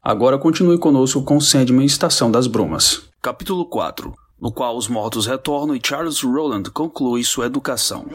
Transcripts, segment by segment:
Agora continue conosco com Sandman Estação das Brumas. Capítulo 4, no qual os mortos retornam e Charles Rowland conclui sua educação.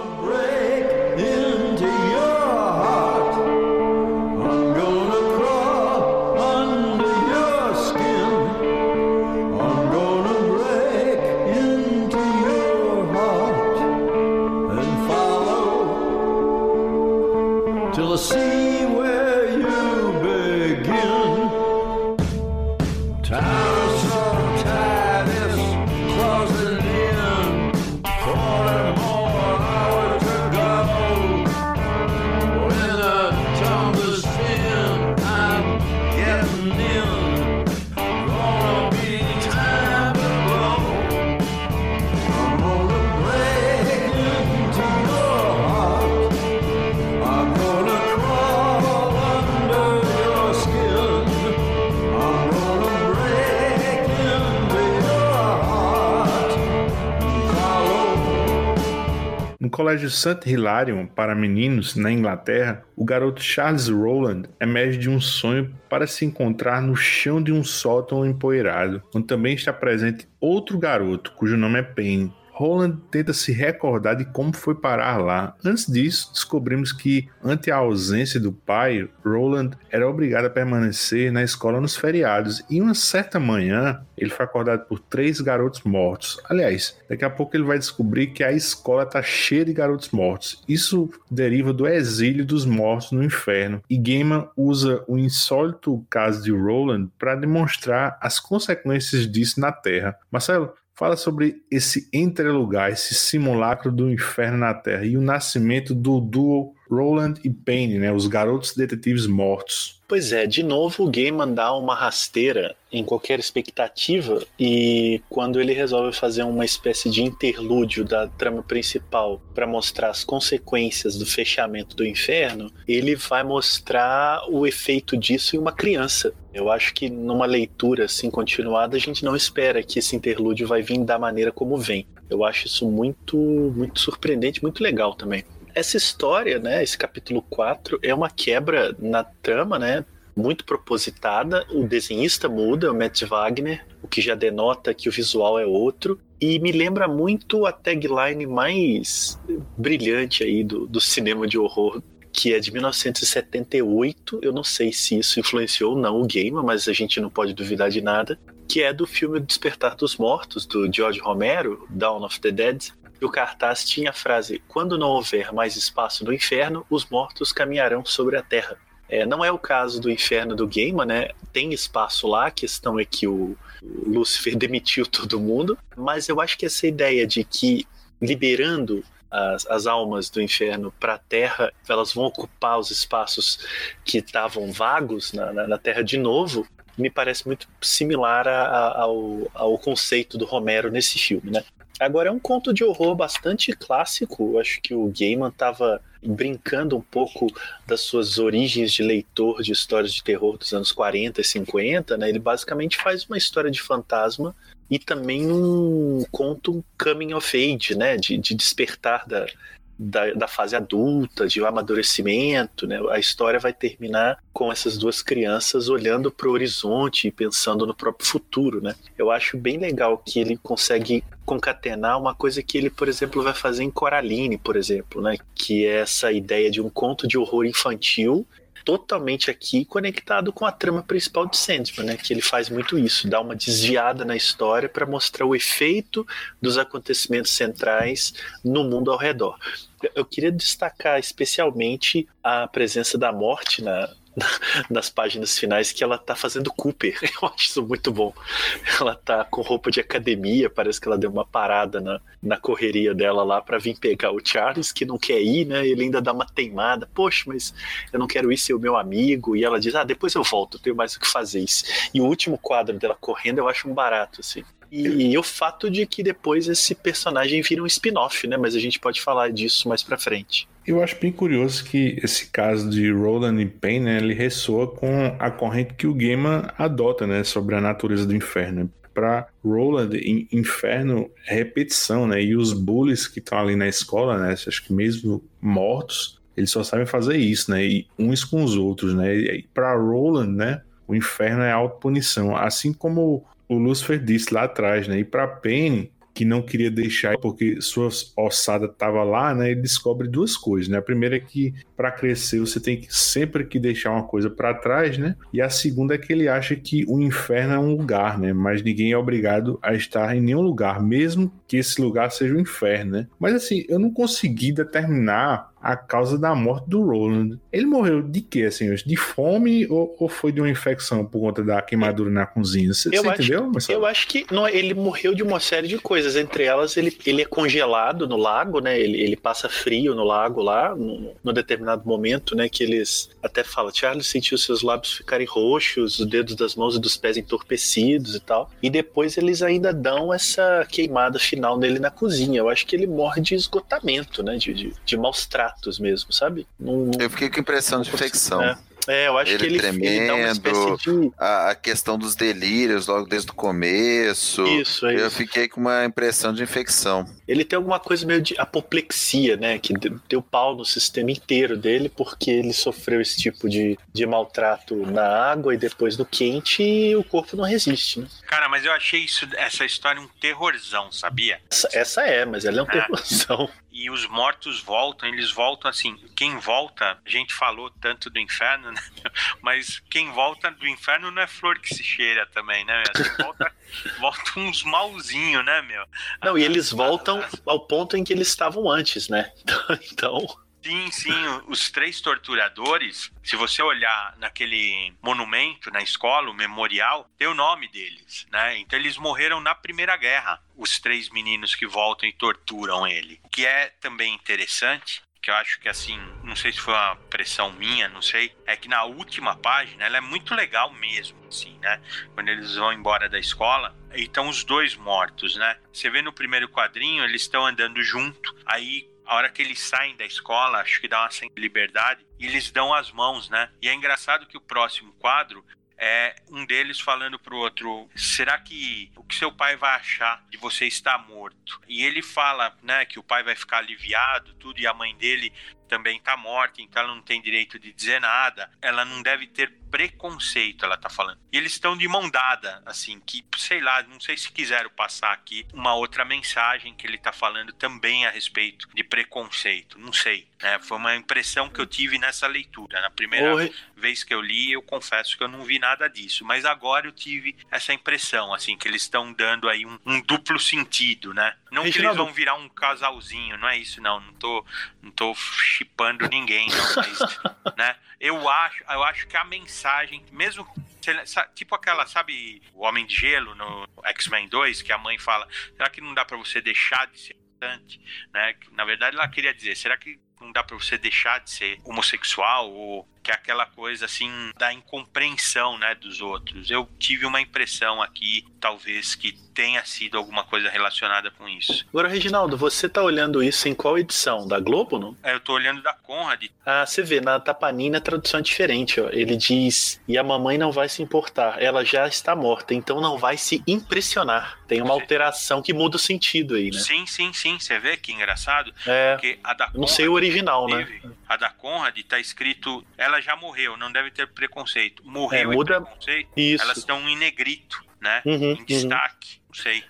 No colégio St. Hilarion para meninos, na Inglaterra, o garoto Charles Rowland emerge de um sonho para se encontrar no chão de um sótão empoeirado, onde também está presente outro garoto, cujo nome é Penny. Rowland tenta se recordar de como foi parar lá. Antes disso, descobrimos que, ante a ausência do pai, Rowland era obrigado a permanecer na escola nos feriados, e uma certa manhã ele foi acordado por 3 garotos mortos. Aliás, daqui a pouco ele vai descobrir que a escola está cheia de garotos mortos. Isso deriva do exílio dos mortos no inferno, e Gaiman usa o insólito caso de Rowland para demonstrar as consequências disso na Terra. Marcelo, fala sobre esse entrelugar, esse simulacro do inferno na Terra e o nascimento do duo Rowland e Penny, né, os garotos detetives mortos. Pois é, de novo o Gaiman dá uma rasteira em qualquer expectativa, e quando ele resolve fazer uma espécie de interlúdio da trama principal para mostrar as consequências do fechamento do inferno, ele vai mostrar o efeito disso em uma criança. Eu acho que numa leitura assim continuada a gente não espera que esse interlúdio vai vir da maneira como vem. Eu acho isso muito surpreendente, muito legal também. Essa história, né, esse capítulo 4, é uma quebra na trama, né, muito propositada. O desenhista muda, o Matt Wagner, o que já denota que o visual é outro. E me lembra muito a tagline mais brilhante aí do cinema de horror, que é de 1978. Eu não sei se isso influenciou ou não o Gaiman, mas a gente não pode duvidar de nada. Que é do filme Despertar dos Mortos, do George Romero, Dawn of the Dead. E o cartaz tinha a frase: quando não houver mais espaço no inferno, os mortos caminharão sobre a terra. Não é o caso do inferno do Gaiman, né? Tem espaço lá, a questão é que o Lúcifer demitiu todo mundo, mas eu acho que essa ideia de que liberando as almas do inferno para a terra, elas vão ocupar os espaços que estavam vagos na terra de novo, me parece muito similar ao conceito do Romero nesse filme, né? Agora, é um conto de horror bastante clássico. Eu acho que o Gaiman estava brincando um pouco das suas origens de leitor de histórias de terror dos anos 40 e 50, né? Ele basicamente faz uma história de fantasma e também um conto coming of age, né? De despertar da fase adulta, de amadurecimento, né? A história vai terminar com essas duas crianças olhando para o horizonte e pensando no próprio futuro, né? Eu acho bem legal que ele consegue concatenar uma coisa que ele, por exemplo, vai fazer em Coraline, por exemplo, né? Que é essa ideia de um conto de horror infantil totalmente aqui conectado com a trama principal de Sandman, né? Que ele faz muito isso, dá uma desviada na história para mostrar o efeito dos acontecimentos centrais no mundo ao redor. Eu queria destacar especialmente a presença da morte nas páginas finais, que ela tá fazendo Cooper. Eu acho isso muito bom. Ela tá com roupa de academia, parece que ela deu uma parada na correria dela lá pra vir pegar o Charles, que não quer ir, né? Ele ainda dá uma teimada: poxa, mas eu não quero ir ser o meu amigo. E ela diz: depois eu volto, eu tenho mais o que fazer isso. E o último quadro dela correndo eu acho um barato, assim. E o fato de que depois esse personagem vira um spin-off, né? Mas a gente pode falar disso mais pra frente. Eu acho bem curioso que esse caso de Rowland e Penny, né, ele ressoa com a corrente que o Gaiman adota, né, sobre a natureza do inferno. Para Rowland, inferno é repetição, né? E os bullies que estão ali na escola, né? Acho que mesmo mortos, eles só sabem fazer isso, né? E uns com os outros, né? E para Rowland, né? O inferno é autopunição, assim como o Lúcifer disse lá atrás, né? E para Penny, que não queria deixar porque sua ossada estava lá, né? Ele descobre duas coisas, né? A primeira é que para crescer você tem que sempre que deixar uma coisa para trás, né? E a segunda é que ele acha que o inferno é um lugar, né? Mas ninguém é obrigado a estar em nenhum lugar, mesmo que esse lugar seja o inferno, né? Mas assim, eu não consegui determinar a causa da morte do Roland. Ele morreu de quê, assim? De fome ou foi de uma infecção por conta da queimadura na cozinha? Você entendeu, Marcelo? Eu acho que não, ele morreu de uma série de coisas. Entre elas, ele é congelado no lago, né? Ele passa frio no lago lá, no determinado momento, né? Que eles até falam, Charles sentiu seus lábios ficarem roxos, os dedos das mãos e dos pés entorpecidos e tal. E depois eles ainda dão essa queimada final nele na cozinha. Eu acho que ele morre de esgotamento, né? De maus tratos mesmo, sabe? Eu fiquei com impressão de infecção. Eu acho que ele dá uma espécie de... A questão dos delírios logo desde o começo. Isso. Eu fiquei com uma impressão de infecção. Ele tem alguma coisa meio de apoplexia, né? Que deu pau no sistema inteiro dele porque ele sofreu esse tipo de maltrato na água e depois no quente e o corpo não resiste, né? Cara, mas eu achei essa história um terrorzão, sabia? Essa mas ela é um terrorzão. E os mortos voltam, eles voltam assim, quem volta, a gente falou tanto do inferno, né? Mas quem volta do inferno não é flor que se cheira também, né? Assim, volta uns malzinhos, né, meu? Não, e eles voltam ao ponto em que eles estavam antes, né? Então... Sim, os 3 torturadores, se você olhar naquele monumento na escola, o memorial, tem o nome deles, né? Então eles morreram na Primeira Guerra, os 3 meninos que voltam e torturam ele. O que é também interessante, que eu acho que assim, não sei se foi uma pressão minha, não sei, é que na última página, ela é muito legal mesmo, assim, né? Quando eles vão embora da escola, e estão os 2 mortos, né? Você vê no primeiro quadrinho, eles estão andando junto, aí a hora que eles saem da escola, acho que dá uma sensação de liberdade, e eles dão as mãos, né? E é engraçado que o próximo quadro é um deles falando pro outro, será que o que seu pai vai achar de você estar morto? E ele fala, né, que o pai vai ficar aliviado, tudo, e a mãe dele também tá morta, então ela não tem direito de dizer nada, ela não deve ter preconceito, ela tá falando. E eles estão de mão dada, assim, que, sei lá, não sei se quiseram passar aqui uma outra mensagem que ele tá falando também a respeito de preconceito, não sei, né? Foi uma impressão que eu tive nessa leitura. Na primeira vez que eu li, eu confesso que eu não vi nada disso, mas agora eu tive essa impressão, assim, que eles estão dando aí um duplo sentido, né? Não que eles vão virar um casalzinho, não é isso, não tô chipando ninguém, não, mas, né? Eu acho que a mensagem, mesmo tipo aquela, sabe, o Homem de Gelo no X-Men 2, que a mãe fala, será que não dá pra você deixar de ser importante, né? Na verdade ela queria dizer, será que não dá pra você deixar de ser homossexual, ou que é aquela coisa assim da incompreensão, né, dos outros. Eu tive uma impressão aqui, talvez, que tenha sido alguma coisa relacionada com isso. Agora, Reginaldo, você tá olhando isso em qual edição? Da Globo, não? Eu tô olhando da Conrad. Ah, você vê, na Tapanini a tradução é diferente, ó. Ele diz, e a mamãe não vai se importar, ela já está morta, então não vai se impressionar. Tem uma alteração que muda o sentido aí, né? Sim, você vê que engraçado? Porque a da Conrad, não sei o original, né? A da Conrad tá escrito, ela já morreu, não deve ter preconceito. Morreu muda... preconceito, isso. Elas estão em negrito, né? Em destaque, não sei.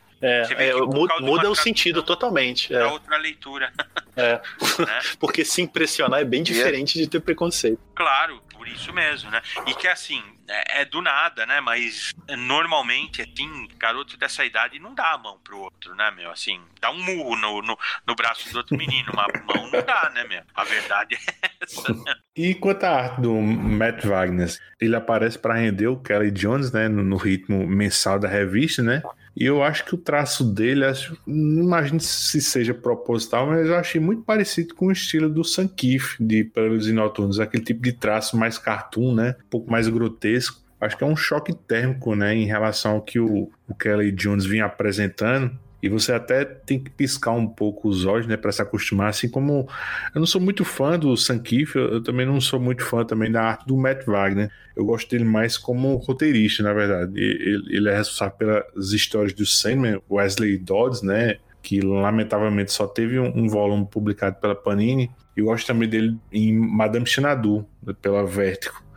Muda o sentido totalmente. É outra leitura. Né? Porque se impressionar é bem diferente de ter preconceito. Claro, por isso mesmo, né? E que assim, é do nada, né? Mas normalmente, assim, garoto dessa idade não dá a mão pro outro, né, meu? Assim, dá um murro no braço do outro menino, uma mão não dá, né, meu? A verdade é essa, né? E quanto à arte do Matt Wagner, ele aparece para render o Kelly Jones, né, no ritmo mensal da revista, né? E eu acho que o traço dele, não imagino se seja proposital, mas eu achei muito parecido com o estilo do Sam Kiff, de Peregrinações Noturnas, aquele tipo de traço mais cartoon, né? Um pouco mais grotesco. Acho que é um choque térmico, né, em relação ao que o Kelly Jones vinha apresentando. E você até tem que piscar um pouco os olhos, né, para se acostumar, assim como eu não sou muito fã do Sam Kiff, eu também não sou muito fã também da arte do Matt Wagner. Eu gosto dele mais como roteirista, na verdade. Ele é responsável pelas histórias do Sandman, Wesley Dodds, né, que lamentavelmente só teve um volume publicado pela Panini. Eu gosto também dele em Madame Xanadu, pela Vertigo.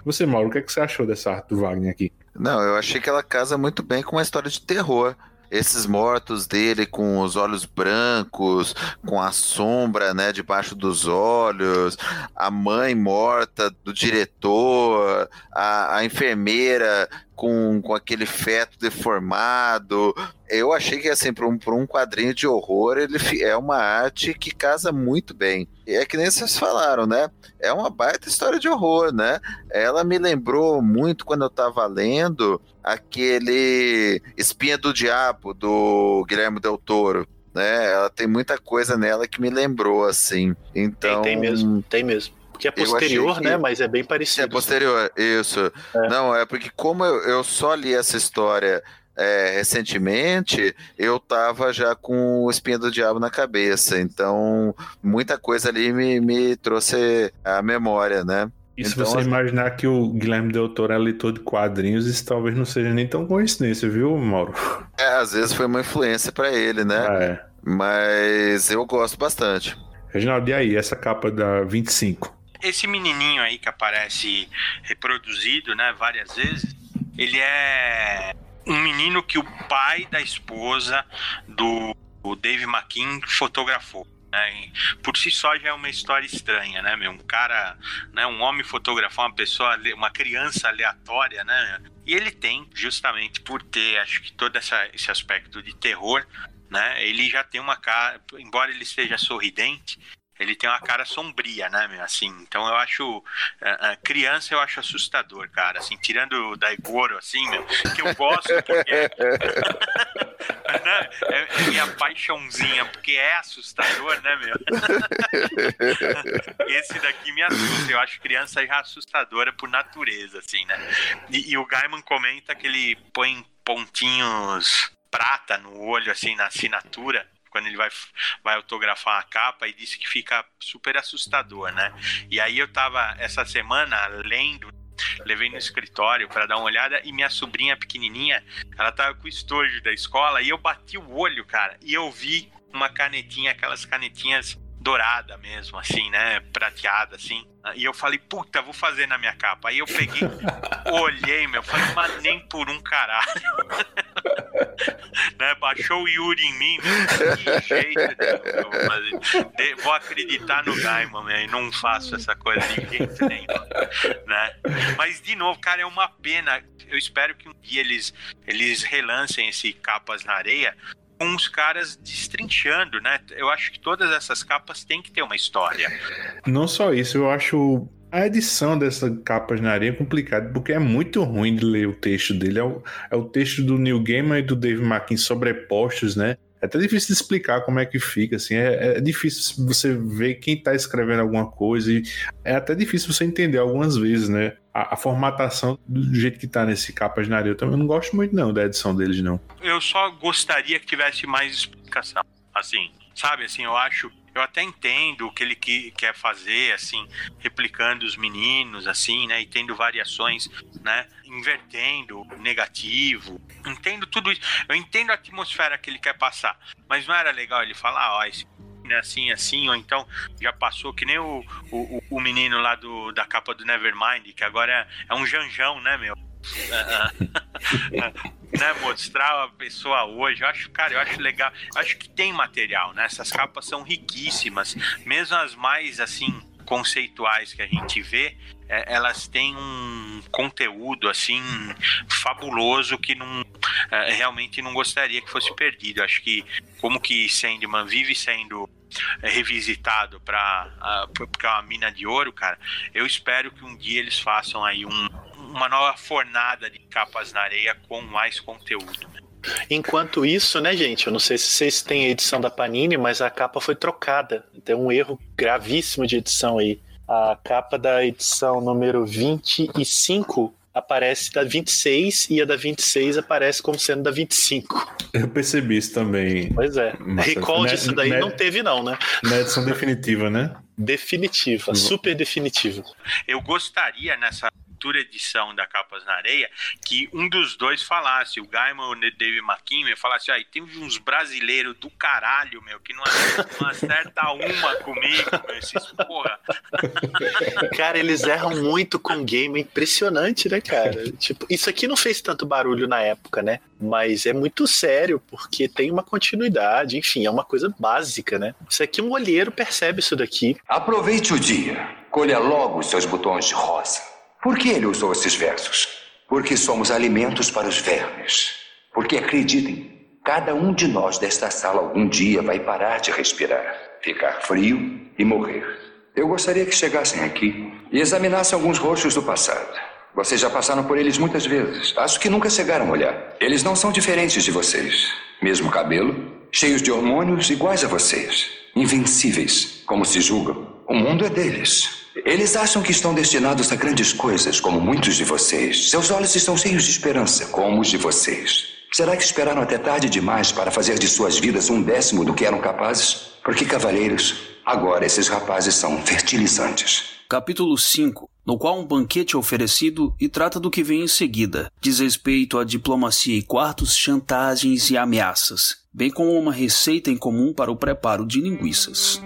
Você, Mauro, o que é que você achou dessa arte do Wagner aqui? Não, eu achei que ela casa muito bem com uma história de terror. Esses mortos dele com os olhos brancos, com a sombra, né, debaixo dos olhos, a mãe morta do diretor, a enfermeira com aquele feto deformado. Eu achei que, assim, para um quadrinho de horror, ele é uma arte que casa muito bem. E é que nem vocês falaram, né? É uma baita história de horror, né? Ela me lembrou muito, quando eu tava lendo, aquele Espinha do Diabo, do Guilherme Del Toro, né? Ela tem muita coisa nela que me lembrou, assim. Então... Tem mesmo. Porque é posterior, né? Mas é bem parecido. É posterior, isso. Não, é porque como eu só li essa história recentemente, eu tava já com o Espinha do Diabo na cabeça. Então, muita coisa ali me trouxe a memória, né? E se então, você imaginar que o Guilherme Del Toro é leitor de quadrinhos, isso talvez não seja nem tão coincidência, viu, Mauro? Às vezes foi uma influência pra ele, né? Mas eu gosto bastante. Reginaldo, e aí, essa capa da 25? Esse menininho aí que aparece reproduzido, né, várias vezes, ele é um menino que o pai da esposa do Dave McKean fotografou. Né? Por si só já é uma história estranha, né, meu? Um cara, né, um homem fotografar uma pessoa, uma criança aleatória, né? E ele tem, justamente por ter, acho que todo esse aspecto de terror, né? Ele já tem uma cara, embora ele esteja sorridente, ele tem uma cara sombria, né, meu? Assim, então eu acho... criança eu acho assustador, cara. Assim, tirando o Daigoro, assim, meu, que eu gosto porque... né? É minha paixãozinha, porque é assustador, né, meu? Esse daqui me assusta. Eu acho criança já assustadora por natureza, assim, né? E o Gaiman comenta que ele põe pontinhos prata no olho, assim, na assinatura, quando ele vai autografar a capa, e disse que fica super assustador, né? E aí eu tava essa semana lendo, levei no escritório para dar uma olhada, e minha sobrinha pequenininha, ela tava com o estojo da escola, e eu bati o olho, cara, e eu vi uma canetinha, aquelas canetinhas dourada mesmo, assim, né, prateada, assim, e eu falei, puta, vou fazer na minha capa. Aí eu peguei, olhei, meu, falei, mas nem por um caralho. Né, baixou o Yuri em mim, meu, que jeito, né, vou acreditar no Gaiman, meu, e não faço essa coisa de jeito nenhum, né. Mas, de novo, cara, é uma pena. Eu espero que um dia eles relancem esse Capas na Areia com os caras destrinchando, né? Eu acho que todas essas capas têm que ter uma história. Não só isso, eu acho a edição dessas capas na areia complicada, porque é muito ruim de ler o texto dele. É o texto do Neil Gaiman e do Dave McKean sobrepostos, né? É até difícil de explicar como é que fica, assim. É difícil você ver quem tá escrevendo alguma coisa, e é até difícil você entender algumas vezes, né? A formatação do jeito que tá nesse Capas na Areia, eu também não gosto muito não da edição deles, não. Eu só gostaria que tivesse mais explicação, assim, sabe, assim, eu até entendo o que ele quer fazer, assim, replicando os meninos, assim, né, e tendo variações, né, invertendo o negativo, entendo tudo isso, eu entendo a atmosfera que ele quer passar, mas não era legal ele falar, ó, esse assim, assim, ou então já passou que nem o menino lá da capa do Nevermind, que agora é um janjão, né, meu? Né, mostrar a pessoa hoje, eu acho legal, eu acho que tem material, né? Essas capas são riquíssimas, mesmo as mais, assim, conceituais que a gente vê, elas têm um conteúdo, assim, fabuloso que realmente não gostaria que fosse perdido. Eu acho que, como que Sandman vive sendo revisitado porque é uma mina de ouro, cara, eu espero que um dia eles façam aí uma nova fornada de Capas na Areia com mais conteúdo. Enquanto isso, né, gente, eu não sei se vocês têm a edição da Panini, mas a capa foi trocada. Tem um erro gravíssimo de edição aí. A capa da edição número 25 aparece da 26 e a da 26 aparece como sendo da 25. Eu percebi isso também. Pois é. Recall disso daí não teve não, né? Na edição definitiva, né? Definitiva, super definitiva. Eu gostaria futura edição da Capas na Areia, que um dos dois falasse, o Gaiman ou o David McKean, falasse, aí tem uns brasileiros do caralho, meu, que não acerta uma comigo, meu, esses porra. Cara, eles erram muito com game, é impressionante, né, cara? Tipo, isso aqui não fez tanto barulho na época, né? Mas é muito sério, porque tem uma continuidade, enfim, é uma coisa básica, né? Isso aqui um olheiro percebe isso daqui. Aproveite o dia, colha logo os seus botões de rosa. Por que ele usou esses versos? Porque somos alimentos para os vermes. Porque, acreditem, cada um de nós desta sala algum dia vai parar de respirar, ficar frio e morrer. Eu gostaria que chegassem aqui e examinassem alguns rostos do passado. Vocês já passaram por eles muitas vezes. Acho que nunca chegaram a olhar. Eles não são diferentes de vocês. Mesmo cabelo, cheios de hormônios iguais a vocês. Invencíveis, como se julgam. O mundo é deles. Eles acham que estão destinados a grandes coisas, como muitos de vocês. Seus olhos estão cheios de esperança, como os de vocês. Será que esperaram até tarde demais para fazer de suas vidas 1/10 do que eram capazes? Porque, cavalheiros, agora esses rapazes são fertilizantes. Capítulo 5, no qual um banquete é oferecido e trata do que vem em seguida. Diz respeito à diplomacia e quartos, chantagens e ameaças, bem como uma receita em comum para o preparo de linguiças.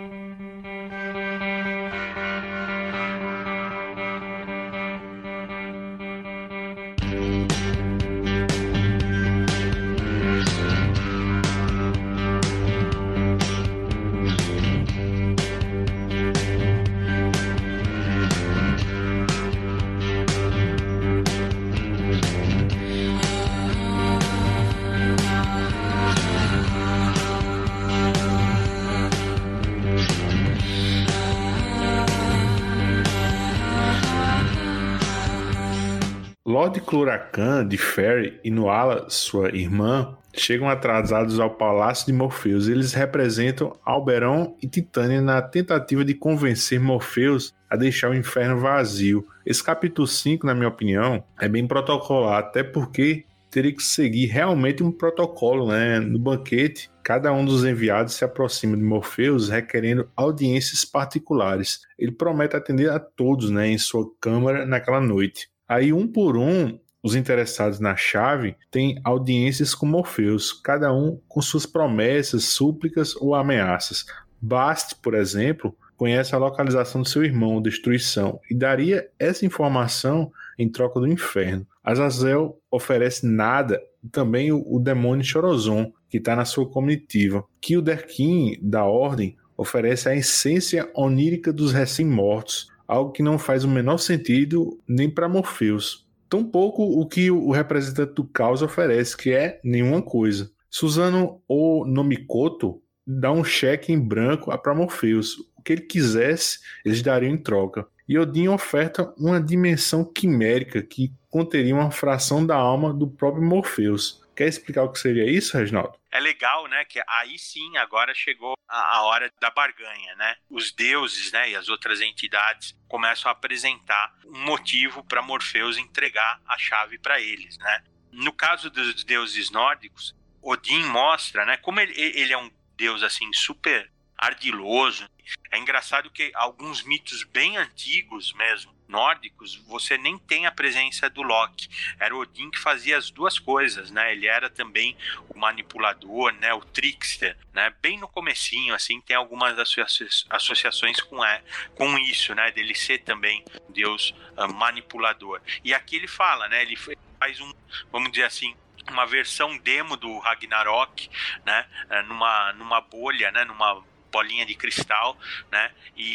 Lord Cluracan de Ferry e Nuala, sua irmã, chegam atrasados ao Palácio de Morpheus. Eles representam Alberon e Titânia na tentativa de convencer Morpheus a deixar o inferno vazio. Esse capítulo 5, na minha opinião, é bem protocolar, até porque teria que seguir realmente um protocolo, né? No banquete, cada um dos enviados se aproxima de Morpheus requerendo audiências particulares. Ele promete atender a todos, né, em sua câmara naquela noite. Aí, um por um, os interessados na chave têm audiências com Morpheus, cada um com suas promessas, súplicas ou ameaças. Bast, por exemplo, conhece a localização do seu irmão, Destruição, e daria essa informação em troca do inferno. Azazel oferece nada, e também o demônio Chorozon, que está na sua comitiva. Kilderkin, da Ordem, oferece a essência onírica dos recém-mortos, algo que não faz o menor sentido nem para Morpheus. Tampouco o que o representante do caos oferece, que é nenhuma coisa. Suzano ou Nomikoto dá um cheque em branco para Morpheus. O que ele quisesse, eles dariam em troca. E Odin oferta uma dimensão quimérica que conteria uma fração da alma do próprio Morpheus. Quer explicar o que seria isso, Reginaldo? É legal, né, que aí sim, agora chegou a hora da barganha, né? Os deuses, né, e as outras entidades começam a apresentar um motivo para Morpheus entregar a chave para eles, né? No caso dos deuses nórdicos, Odin mostra, né, como ele é um deus, assim, super ardiloso. É engraçado que alguns mitos bem antigos mesmo, nórdicos, você nem tem a presença do Loki. Era Odin que fazia as duas coisas, né? Ele era também o manipulador, né? O trickster, né? Bem no comecinho, assim, tem algumas associações com isso, né? Dele ser também um deus manipulador. E aqui ele fala, né? Ele faz vamos dizer assim, uma versão demo do Ragnarok, né? Numa bolha, né? Numa bolinha de cristal, né?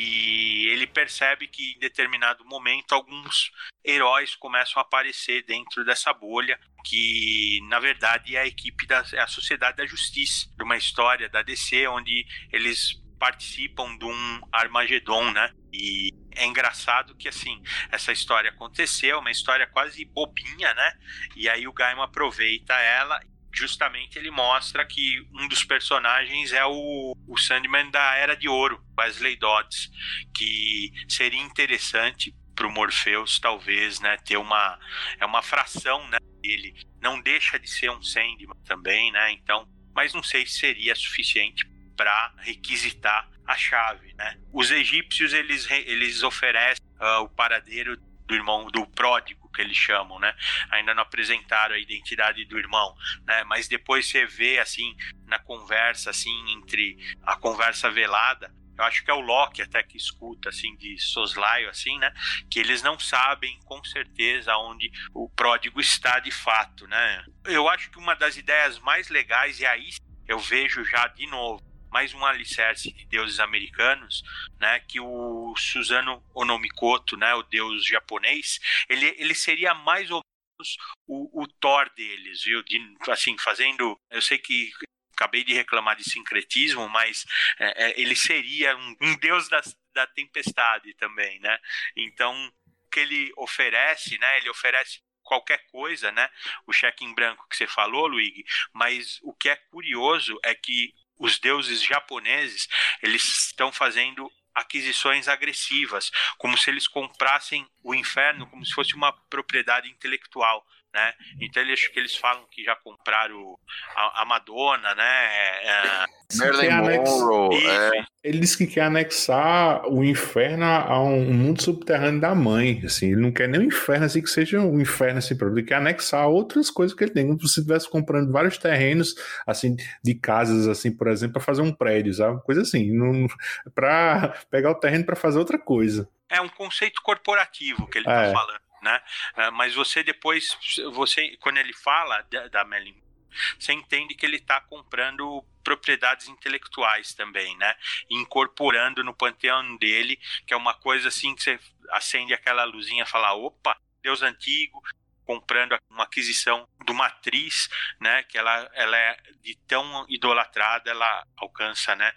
E ele percebe que em determinado momento alguns heróis começam a aparecer dentro dessa bolha, que na verdade é a equipe é a Sociedade da Justiça, de uma história da DC onde eles participam de um Armagedon, né? E é engraçado que, assim, essa história aconteceu, uma história quase bobinha, né? E aí o Gaiman aproveita ela. Justamente ele mostra que um dos personagens é o Sandman da Era de Ouro, Wesley Dodds, que seria interessante para o Morpheus, talvez, né, ter uma fração, né, dele. Não deixa de ser um Sandman também, né, então, mas não sei se seria suficiente para requisitar a chave, né. Os egípcios, eles oferecem o paradeiro irmão, do pródigo, que eles chamam, né? Ainda não apresentaram a identidade do irmão, né? Mas depois você vê, assim, na conversa, assim, entre a conversa velada, eu acho que é o Loki até que escuta, assim, de soslaio, assim, né? Que eles não sabem com certeza onde o pródigo está de fato, né? Eu acho que uma das ideias mais legais, e aí eu vejo já de novo mais um alicerce de deuses americanos, né? Que o Susanoo Onomikoto, né? O deus japonês, ele seria mais ou menos o Thor deles, viu? Assim, fazendo... Eu sei que acabei de reclamar de sincretismo, mas ele seria um deus da tempestade também, né? Então, o que ele oferece, né? Ele oferece qualquer coisa, né? O cheque em branco que você falou, Luigi, mas o que é curioso é que os deuses japoneses, eles estão fazendo aquisições agressivas, como se eles comprassem o inferno como se fosse uma propriedade intelectual, né? Então acho que eles falam que já compraram a Madonna, né? Marilyn Monroe. Ele disse que quer anexar o inferno a um mundo subterrâneo da mãe, assim, ele não quer nem o inferno assim que seja um inferno assim próprio, ele quer anexar outras coisas que ele tem, como se você estivesse comprando vários terrenos assim de casas assim, por exemplo, para fazer um prédio, sabe? Coisa assim, para pegar o terreno para fazer outra coisa. É um conceito corporativo que ele está falando, né? Mas você depois, quando ele fala da Marilyn, você entende que ele está comprando propriedades intelectuais também, né? Incorporando no panteão dele, que é uma coisa assim que você acende aquela luzinha e fala, opa, Deus antigo, comprando uma aquisição de uma atriz, né? Que ela é de tão idolatrada, ela alcança, né?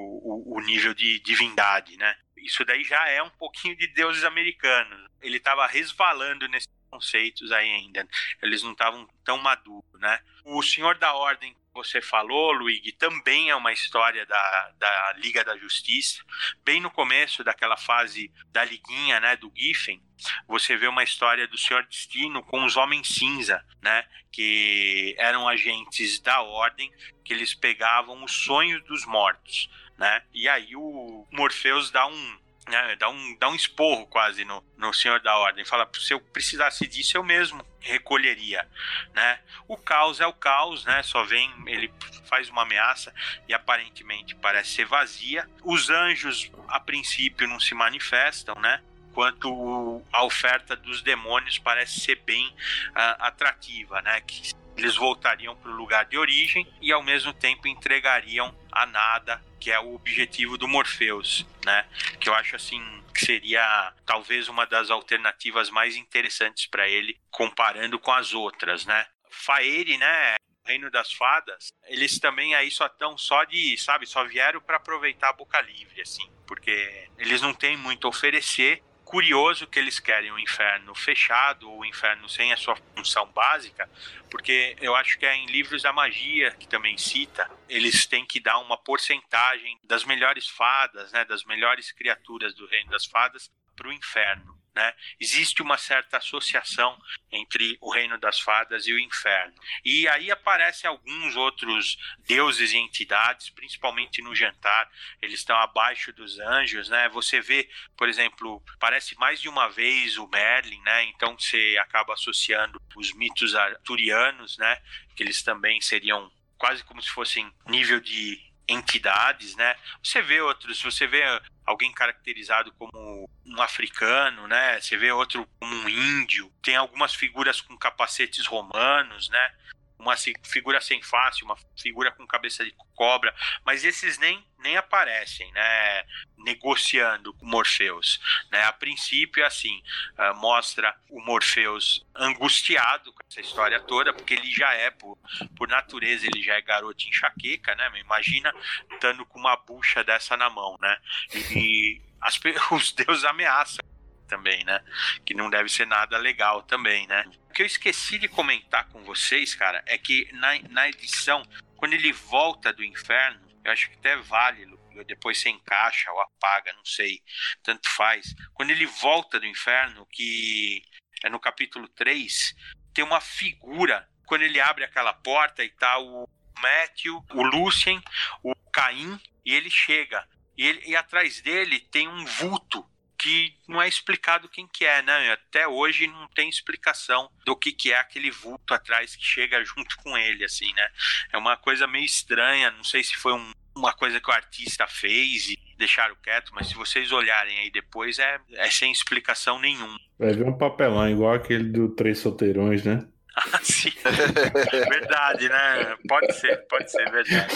O nível de divindade, né? Isso daí já é um pouquinho de deuses americanos. Ele estava resvalando nesses conceitos aí ainda. Eles não estavam tão maduros, né? O Senhor da Ordem que você falou, Luigi, também é uma história da Liga da Justiça. Bem no começo daquela fase da Liguinha, né, do Giffen, você vê uma história do Senhor Destino com os Homens Cinza, né, que eram agentes da Ordem, que eles pegavam os sonhos dos mortos, né? E aí o Morpheus dá um esporro quase no Senhor da Ordem. Fala, se eu precisasse disso, eu mesmo recolheria, né? O caos é o caos, né? Só vem, ele faz uma ameaça e aparentemente parece ser vazia. Os anjos, a princípio, não se manifestam, né? Enquanto a oferta dos demônios parece ser bem atrativa, né? Que eles voltariam para o lugar de origem e ao mesmo tempo entregariam a nada, que é o objetivo do Morpheus, né? Que eu acho assim que seria talvez uma das alternativas mais interessantes para ele, comparando com as outras, né? Faerie, né? Reino das Fadas, eles também aí só vieram para aproveitar a boca livre, assim, porque eles não têm muito a oferecer. Curioso que eles querem um inferno fechado ou um inferno sem a sua função básica, porque eu acho que é em Livros da Magia, que também cita, eles têm que dar uma porcentagem das melhores fadas, né, das melhores criaturas do Reino das Fadas para o inferno, né? Existe uma certa associação entre o Reino das Fadas e o inferno. E aí aparecem alguns outros deuses e entidades, principalmente no Jantar, eles estão abaixo dos anjos, né? Você vê, por exemplo, parece mais de uma vez o Merlin, né? Então você acaba associando os mitos arturianos, né? Que eles também seriam quase como se fossem nível de entidades, né? Você vê alguém caracterizado como um africano, né? Você vê outro como um índio. Tem algumas figuras com capacetes romanos, né? Uma figura sem face, uma figura com cabeça de cobra, mas esses nem aparecem, né, negociando com Morpheus, né? A princípio, assim, mostra o Morpheus angustiado com essa história toda, porque ele já é, por natureza, ele já é garoto enxaqueca, né? Imagina estando com uma bucha dessa na mão, né? E os deuses ameaçam também, né? Que não deve ser nada legal também, né? O que eu esqueci de comentar com vocês, cara, é que na edição, quando ele volta do inferno, eu acho que até vale, depois você encaixa ou apaga, não sei, tanto faz. Quando ele volta do inferno, que é no capítulo 3, tem uma figura, quando ele abre aquela porta e tá o Matthew, o Lucien, o Caim, e ele chega, e atrás dele tem um vulto que não é explicado quem que é, né? Até hoje não tem explicação do que é aquele vulto atrás que chega junto com ele, assim, né? É uma coisa meio estranha, não sei se foi uma coisa que o artista fez e deixaram quieto, mas se vocês olharem aí depois, é sem explicação nenhuma. Vai ver um papelão igual aquele do Três Solteirões, né? Ah, sim. Verdade, né? Pode ser verdade.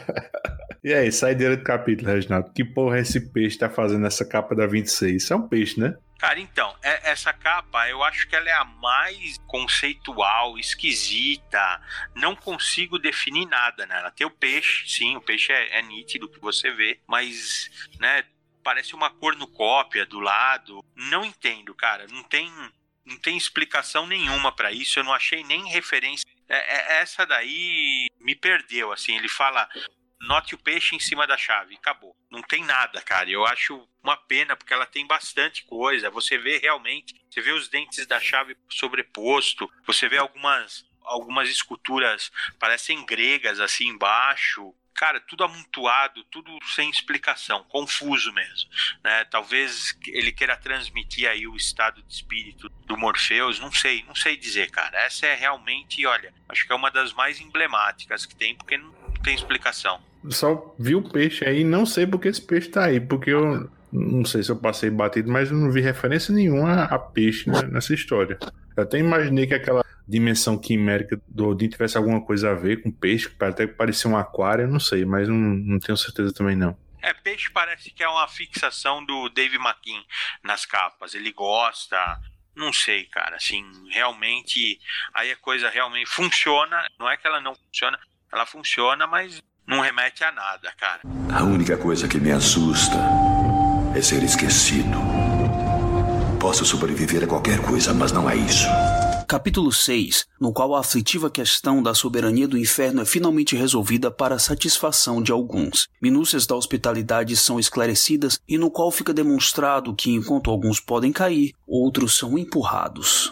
E aí, saideira do capítulo, Reginaldo. Que porra esse peixe tá fazendo nessa capa da 26? Isso é um peixe, né? Cara, então, essa capa, eu acho que ela é a mais conceitual, esquisita. Não consigo definir nada nela. Tem o peixe, sim, o peixe é nítido que você vê, mas, né, parece uma cornucópia do lado. Não entendo, cara. Não tem explicação nenhuma pra isso. Eu não achei nem referência. Essa daí me perdeu, assim. Ele fala: note o peixe em cima da chave. Acabou. Não tem nada, cara. Eu acho uma pena, porque ela tem bastante coisa. Você vê realmente, você vê os dentes da chave sobreposto, você vê algumas esculturas, parecem gregas, assim, embaixo. Cara, tudo amontoado, tudo sem explicação, confuso mesmo, né? Talvez ele queira transmitir aí o estado de espírito do Morpheus, não sei dizer, cara. Essa é realmente, olha, acho que é uma das mais emblemáticas que tem, porque não tem explicação. Só vi o peixe aí, não sei porque esse peixe tá aí, porque eu não sei se eu passei batido, mas eu não vi referência nenhuma a peixe nessa história. Eu até imaginei que aquela dimensão quimérica do Odin tivesse alguma coisa a ver com peixe, até que parecia um aquário, eu não sei, mas não tenho certeza também não. Peixe parece que é uma fixação do Dave McKean nas capas, ele gosta, não sei, cara, assim, realmente, aí a coisa realmente funciona, não é que ela não funciona, ela funciona, mas não remete a nada, cara. A única coisa que me assusta é ser esquecido. Posso sobreviver a qualquer coisa, mas não a isso. Capítulo 6, no qual a aflitiva questão da soberania do inferno é finalmente resolvida para a satisfação de alguns. Minúcias da hospitalidade são esclarecidas e no qual fica demonstrado que enquanto alguns podem cair, outros são empurrados.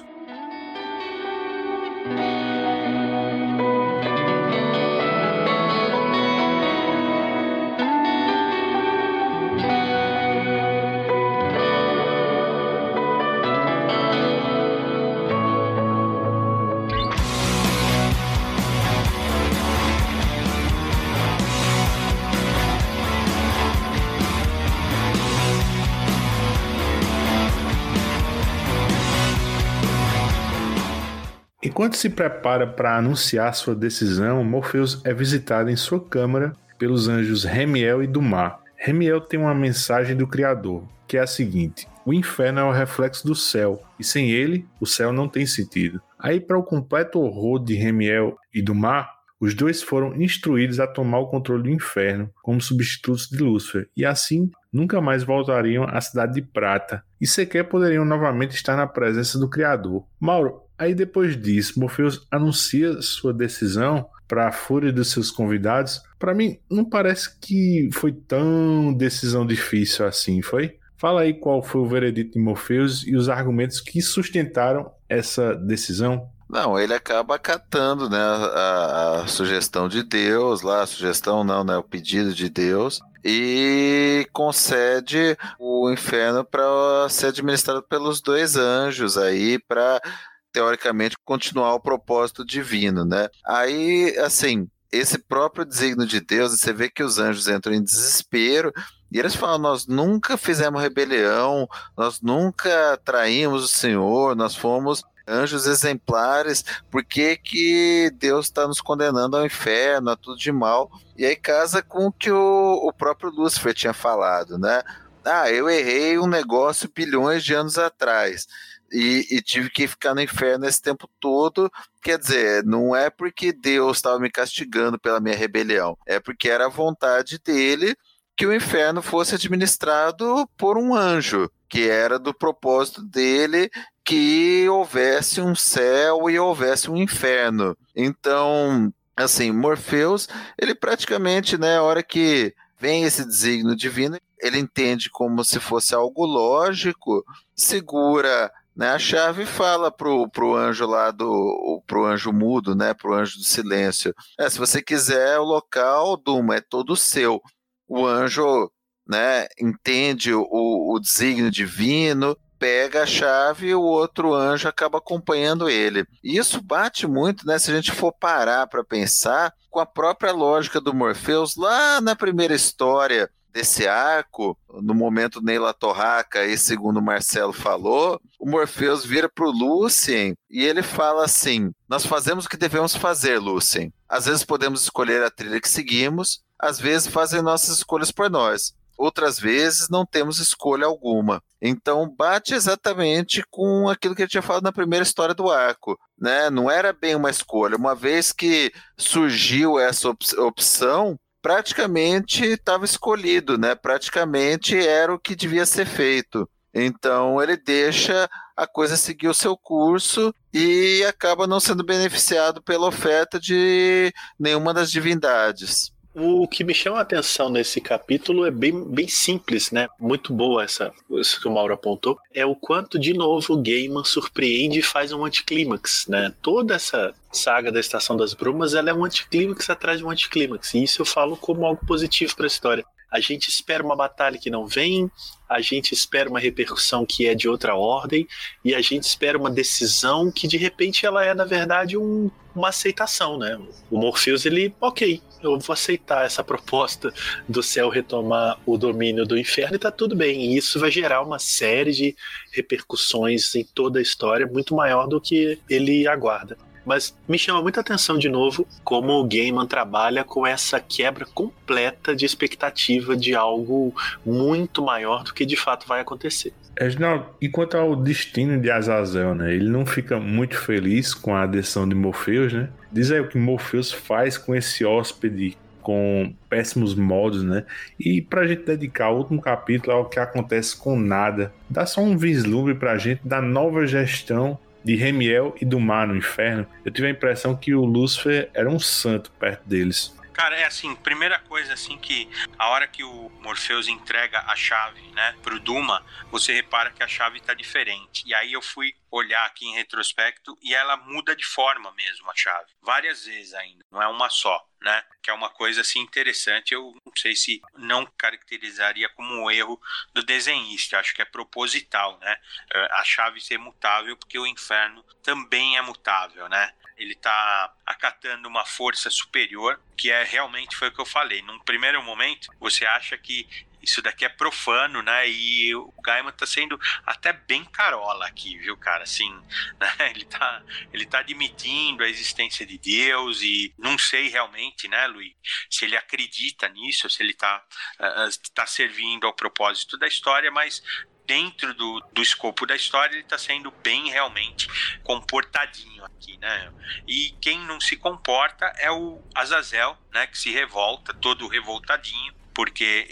Enquanto se prepara para anunciar sua decisão, Morpheus é visitado em sua câmara pelos anjos Remiel e Dumar. Remiel tem uma mensagem do Criador, que é a seguinte: o inferno é o reflexo do céu, e sem ele, o céu não tem sentido. Aí, para o completo horror de Remiel e Dumar, os dois foram instruídos a tomar o controle do inferno como substitutos de Lúcifer, e assim nunca mais voltariam à Cidade de Prata, e sequer poderiam novamente estar na presença do Criador. Mauro, aí depois disso, Morpheus anuncia sua decisão para a fúria dos seus convidados. Para mim, não parece que foi tão decisão difícil assim, foi? Fala aí qual foi o veredito de Morpheus e os argumentos que sustentaram essa decisão. Não, ele acaba acatando, né, a sugestão de Deus, lá, a sugestão não, né, o pedido de Deus, e concede o inferno para ser administrado pelos dois anjos aí, para teoricamente continuar o propósito divino, né? Aí, assim, esse próprio desígnio de Deus, você vê que os anjos entram em desespero e eles falam: nós nunca fizemos rebelião, nós nunca traímos o Senhor, nós fomos anjos exemplares, por que Deus está nos condenando ao inferno, a tudo de mal? E aí casa com o que o próprio Lúcifer tinha falado, né? Eu errei um negócio bilhões de anos atrás e tive que ficar no inferno esse tempo todo. Quer dizer, não é porque Deus estava me castigando pela minha rebelião, é porque era a vontade dele que o inferno fosse administrado por um anjo, que era do propósito dele que houvesse um céu e houvesse um inferno. Então, assim, Morpheus, ele praticamente, né, a hora que vem esse desígnio divino, ele entende como se fosse algo lógico, segura, né, a chave e fala pro anjo lá, pro anjo mudo, né, pro anjo do silêncio: se você quiser o local, Duma, é todo seu. O anjo né, entende o desígnio divino, pega a chave e o outro anjo acaba acompanhando ele. E isso bate muito, né, se a gente for parar para pensar, com a própria lógica do Morpheus lá na primeira história desse arco, no momento Neila Torraca, e segundo o Marcelo falou, o Morpheus vira para o Lúthien e ele fala assim: nós fazemos o que devemos fazer, Lúthien. Às vezes podemos escolher a trilha que seguimos, às vezes fazem nossas escolhas por nós. Outras vezes não temos escolha alguma. Então bate exatamente com aquilo que ele tinha falado na primeira história do arco, né? Não era bem uma escolha. Uma vez que surgiu essa opção, praticamente estava escolhido, né? Praticamente era o que devia ser feito. Então ele deixa a coisa seguir o seu curso e acaba não sendo beneficiado pela oferta de nenhuma das divindades. O que me chama a atenção nesse capítulo é bem simples, né? Muito boa isso que o Mauro apontou. É o quanto, de novo, o Gaiman surpreende e faz um anticlímax, né? Toda essa saga da Estação das Brumas, ela é um anticlímax atrás de um anticlímax. E isso eu falo como algo positivo para a história. A gente espera uma batalha que não vem, a gente espera uma repercussão que é de outra ordem, e a gente espera uma decisão que, de repente, ela é, na verdade, uma aceitação, né? O Morpheus, ok, eu vou aceitar essa proposta do céu retomar o domínio do inferno e tá tudo bem. E isso vai gerar uma série de repercussões em toda a história, muito maior do que ele aguarda. Mas me chama muita atenção, de novo, como o Gaiman trabalha com essa quebra completa de expectativa de algo muito maior do que de fato vai acontecer. Reginaldo, e quanto ao destino de Azazel, né? Ele não fica muito feliz com a decisão de Morpheus, né? Diz aí o que Morpheus faz com esse hóspede com péssimos modos, né? E pra gente dedicar o último capítulo ao que acontece com Nada, dá só um vislumbre pra gente da nova gestão de Remiel e do mar no inferno. Eu tive a impressão que o Lúcifer era um santo perto deles. Cara, é assim, primeira coisa assim que a hora que o Morpheus entrega a chave, né, pro Duma, você repara que a chave tá diferente. E aí eu fui olhar aqui em retrospecto e ela muda de forma mesmo, a chave. Várias vezes ainda, não é uma só, né? Que é uma coisa assim interessante. Eu não sei se não caracterizaria como um erro do desenhista. Acho que é proposital, né? A chave ser mutável porque o inferno também é mutável, né? Ele está acatando uma força superior, que realmente foi o que eu falei. Num primeiro momento, você acha que isso daqui é profano, né? E o Gaiman tá sendo até bem carola aqui, viu, cara? Assim, né? Ele tá admitindo a existência de Deus e não sei realmente, né, Luiz, se ele acredita nisso, se ele tá servindo ao propósito da história, mas dentro do escopo da história ele está sendo bem realmente comportadinho aqui, né? E quem não se comporta é o Azazel, né? Que se revolta, todo revoltadinho, porque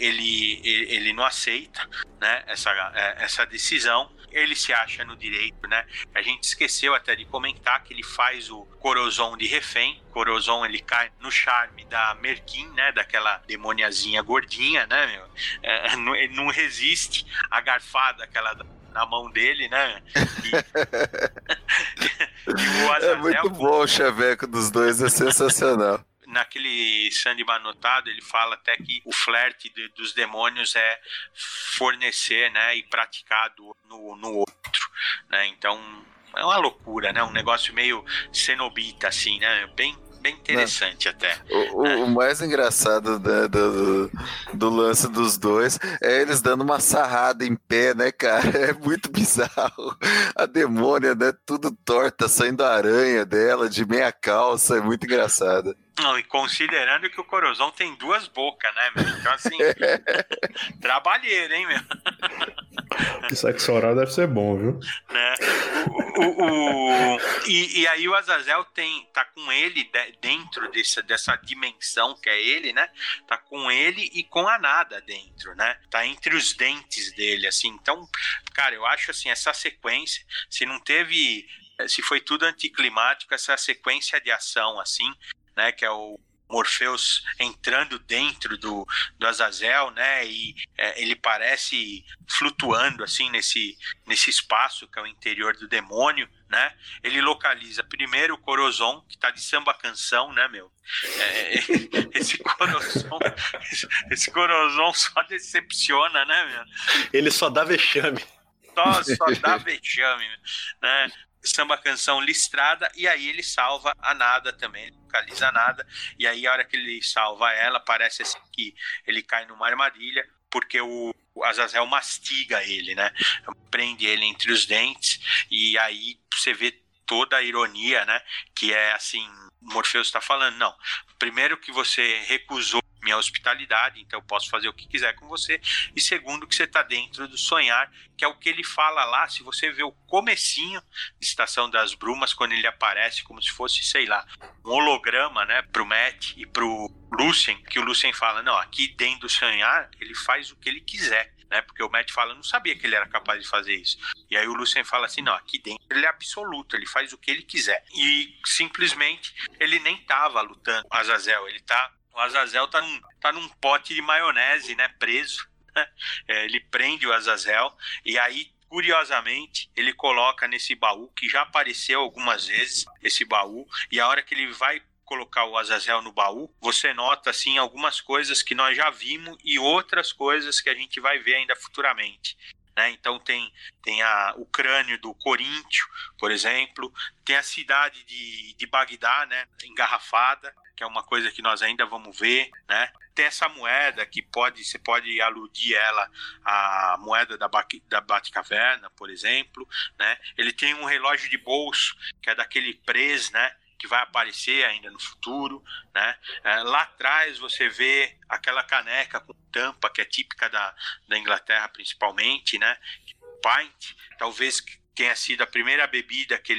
ele não aceita, né, essa decisão. Ele se acha no direito, né? A gente esqueceu até de comentar que ele faz o Corozon de refém. Corozon, ele cai no charme da Merkin, né? Daquela demoniazinha gordinha, né, meu? Ele não resiste à garfada aquela na mão dele, né? E o Azazel, é muito bom o chaveco dos dois, é sensacional. Naquele Sandman anotado, ele fala até que o flerte dos demônios é fornecer, né, e praticado no outro, né? Então é uma loucura, né? Um negócio meio cenobita, assim, né? Bem interessante. Não. Até. O mais engraçado, né, do lance dos dois é eles dando uma sarrada em pé, né, cara? É muito bizarro. A demônia, né? Tudo torta, saindo a aranha dela de meia calça, é muito engraçado. Não, e considerando que o Corozon tem duas bocas, né, meu? Então, assim, trabalheiro, hein, meu? Que sexo oral deve ser bom, viu? Né? E aí o Azazel tá com ele dentro dessa dimensão que é ele, né? Tá com ele e com a Nada dentro, né? Tá entre os dentes dele, assim. Então, cara, eu acho assim, essa sequência, se foi tudo anticlimático, essa sequência de ação, assim, né, que é o Morpheus entrando dentro do Azazel, né? E ele parece flutuando assim nesse espaço que é o interior do demônio, né? Ele localiza primeiro o Corozon, que tá de samba canção, né, meu? Esse Corozon só decepciona, né, meu? Ele só dá vexame. Só dá vexame, né? Samba canção listrada, e aí ele salva a Nada também, ele localiza a Nada, e aí a hora que ele salva ela, parece assim que ele cai numa armadilha, porque o Azazel mastiga ele, né? Prende ele entre os dentes, e aí você vê toda a ironia, né? Que é assim, Morpheus está falando, não, primeiro que você recusou minha hospitalidade, então eu posso fazer o que quiser com você, e segundo que você está dentro do sonhar, que é o que ele fala lá, se você vê o comecinho de Estação das Brumas, quando ele aparece como se fosse, sei lá, um holograma, né, pro Matt e pro Lucien, que o Lucien fala, não, aqui dentro do sonhar, ele faz o que ele quiser, né, porque o Matt fala, eu não sabia que ele era capaz de fazer isso, e aí o Lucien fala assim, não, aqui dentro ele é absoluto, ele faz o que ele quiser, e simplesmente ele nem tava lutando com o Azazel, o Azazel tá num pote de maionese, né, preso, né? Ele prende o Azazel, e aí, curiosamente, ele coloca nesse baú, que já apareceu algumas vezes, esse baú, e a hora que ele vai colocar o Azazel no baú, você nota, assim, algumas coisas que nós já vimos e outras coisas que a gente vai ver ainda futuramente. Né? Então tem o crânio do Coríntio, por exemplo, tem a cidade de Bagdá, né, engarrafada, que é uma coisa que nós ainda vamos ver, né? Tem essa moeda que você pode aludir ela à moeda da Batcaverna, por exemplo, né? Ele tem um relógio de bolso, que é daquele Prez, né? Que vai aparecer ainda no futuro, né? Lá atrás você vê aquela caneca com tampa, que é típica da Inglaterra principalmente, né? Pint, talvez tenha sido a primeira bebida que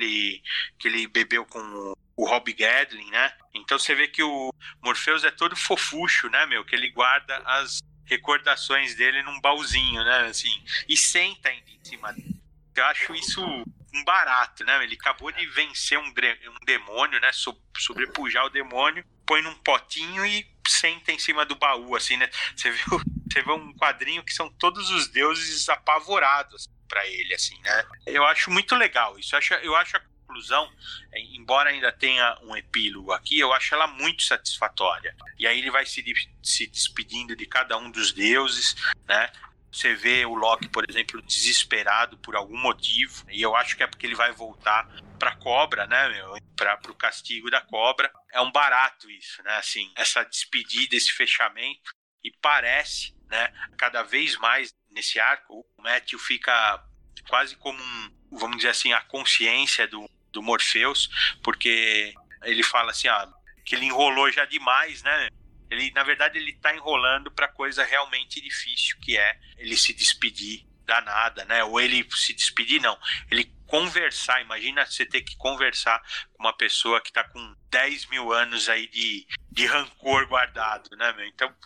ele bebeu com o Rob Gadlin, né? Então você vê que o Morpheus é todo fofucho, né, meu? Que ele guarda as recordações dele num baúzinho, né? Assim, e senta ainda em cima dele. Eu acho isso um barato, né? Ele acabou de vencer um demônio, né? Sobrepujar o demônio, põe num potinho e senta em cima do baú, assim, né? Você vê um quadrinho que são todos os deuses apavorados para ele, assim, né? Eu acho muito legal isso. Eu acho a conclusão, embora ainda tenha um epílogo aqui, eu acho ela muito satisfatória. E aí ele vai se despedindo de cada um dos deuses, né? Você vê o Loki, por exemplo, desesperado por algum motivo, e eu acho que é porque ele vai voltar pra cobra, né, pro castigo da cobra. É um barato isso, né, assim, essa despedida, esse fechamento, e parece, né, cada vez mais nesse arco, o Matthew fica quase como vamos dizer assim, a consciência do Morpheus, porque ele fala assim, que ele enrolou já demais, né? Na verdade, ele tá enrolando pra coisa realmente difícil, que é ele se despedir da Nada, né? Ou ele se despedir, não. Ele conversar, imagina você ter que conversar com uma pessoa que tá com 10 mil anos aí de rancor guardado, né, meu? Então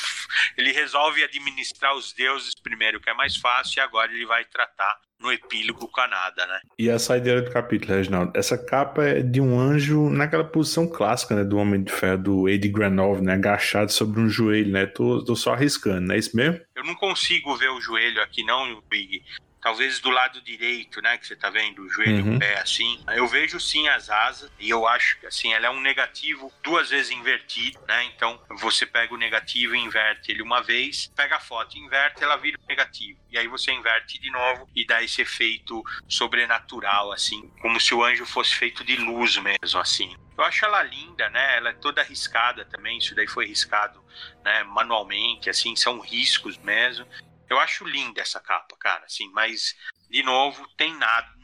ele resolve administrar os deuses primeiro, que é mais fácil, e agora ele vai tratar no epílogo com a Nada, né? E a saideira do capítulo, Reginaldo, essa capa é de um anjo naquela posição clássica, né, do Homem de Ferro, do Eddie Granov, né, agachado sobre um joelho, né? Tô só arriscando, não é isso mesmo? Eu não consigo ver o joelho aqui não, Big. Talvez do lado direito, né, que você tá vendo, o joelho, o pé, assim. Eu vejo sim as asas, e eu acho que, assim, ela é um negativo 2 vezes invertido, né, então você pega o negativo e inverte ele uma vez, pega a foto, inverte, ela vira o negativo, e aí você inverte de novo, e dá esse efeito sobrenatural, assim, como se o anjo fosse feito de luz mesmo, assim. Eu acho ela linda, né, ela é toda riscada também, isso daí foi riscado, né, manualmente, assim, são riscos mesmo. Eu acho linda essa capa, cara, assim, mas, de novo, tem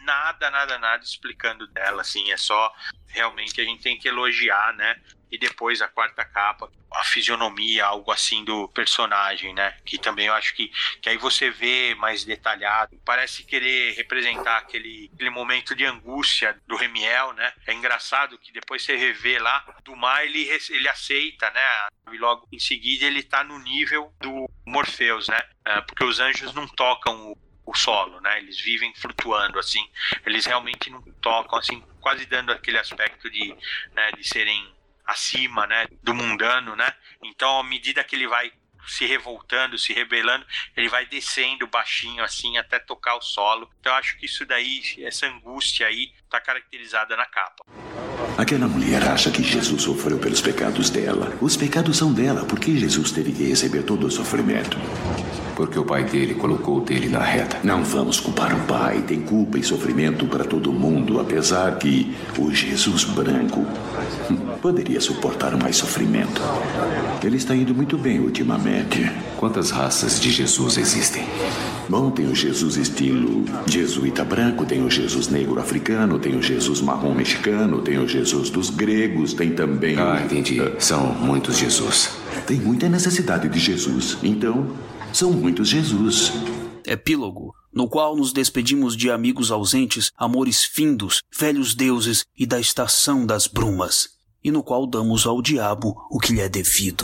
nada explicando dela, assim, é só realmente a gente tem que elogiar, né, e depois a 4ª capa, a fisionomia, algo assim do personagem, né, que também eu acho que aí você vê mais detalhado, parece querer representar aquele momento de angústia do Remiel, né, é engraçado que depois você revê lá, do Mar ele aceita, né, e logo em seguida ele tá no nível do Morpheus, né, porque os anjos não tocam o solo, né, eles vivem flutuando, assim, eles realmente não tocam, assim, quase dando aquele aspecto de serem acima, né, do mundano, né? Então, à medida que ele vai se revoltando, se rebelando, ele vai descendo baixinho assim até tocar o solo. Então eu acho que isso daí, essa angústia aí, tá caracterizada na capa. Aquela mulher acha que Jesus sofreu pelos pecados dela. Os pecados são dela, porque Jesus teve que receber todo o sofrimento. Porque o pai dele colocou o dele na reta. Não vamos culpar o pai. Tem culpa e sofrimento para todo mundo, apesar que o Jesus branco poderia suportar mais sofrimento. Ele está indo muito bem ultimamente. Quantas raças de Jesus existem? Bom, tem o Jesus estilo jesuíta branco, tem o Jesus negro africano, tem o Jesus marrom mexicano, tem o Jesus dos gregos, tem também... entendi. São muitos Jesus. Tem muita necessidade de Jesus, então são muitos Jesus. Epílogo, no qual nos despedimos de amigos ausentes, amores findos, velhos deuses e da estação das brumas, e no qual damos ao diabo o que lhe é devido.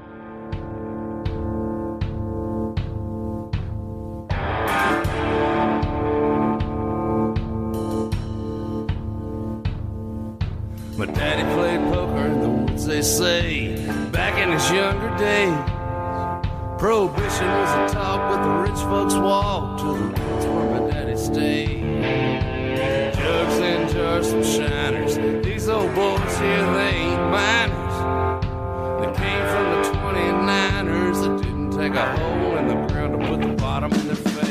My daddy played poker in the woods, they say, back in his younger days. Prohibition was a talk, but the rich folks walked to the woods where my daddy stayed. Jugs and jars, some shiners. These old boys here, they ain't miners. They came from the 29ers that didn't take a hole in the ground to put the bottom in their face.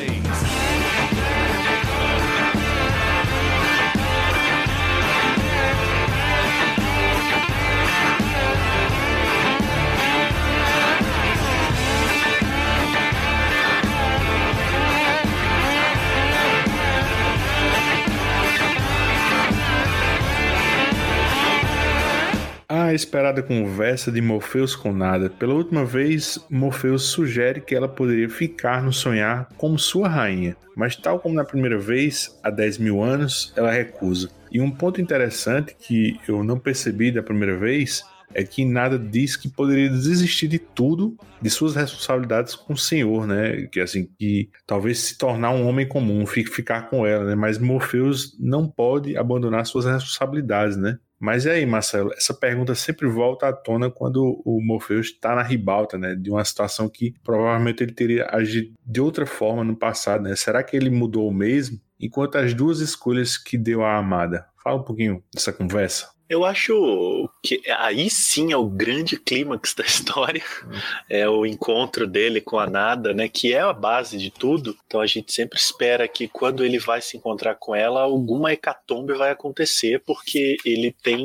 A esperada conversa de Morpheus com Nada. Pela última vez, Morpheus sugere que ela poderia ficar no sonhar como sua rainha, mas tal como na primeira vez, há 10 mil anos, ela recusa. E um ponto interessante que eu não percebi da primeira vez é que Nada diz que poderia desistir de tudo, de suas responsabilidades com o Senhor, né? Que assim, que talvez se tornar um homem comum, ficar com ela, né? Mas Morpheus não pode abandonar suas responsabilidades, né? Mas e aí, Marcelo, essa pergunta sempre volta à tona quando o Morpheus está na ribalta, né, de uma situação que provavelmente ele teria agido de outra forma no passado, né? Será que ele mudou mesmo? Enquanto as duas escolhas que deu à amada. Fala um pouquinho dessa conversa. Eu acho que aí sim é o grande clímax da história, é o encontro dele com a Nada, né, que é a base de tudo. Então a gente sempre espera que quando ele vai se encontrar com ela, alguma hecatombe vai acontecer, porque ele tem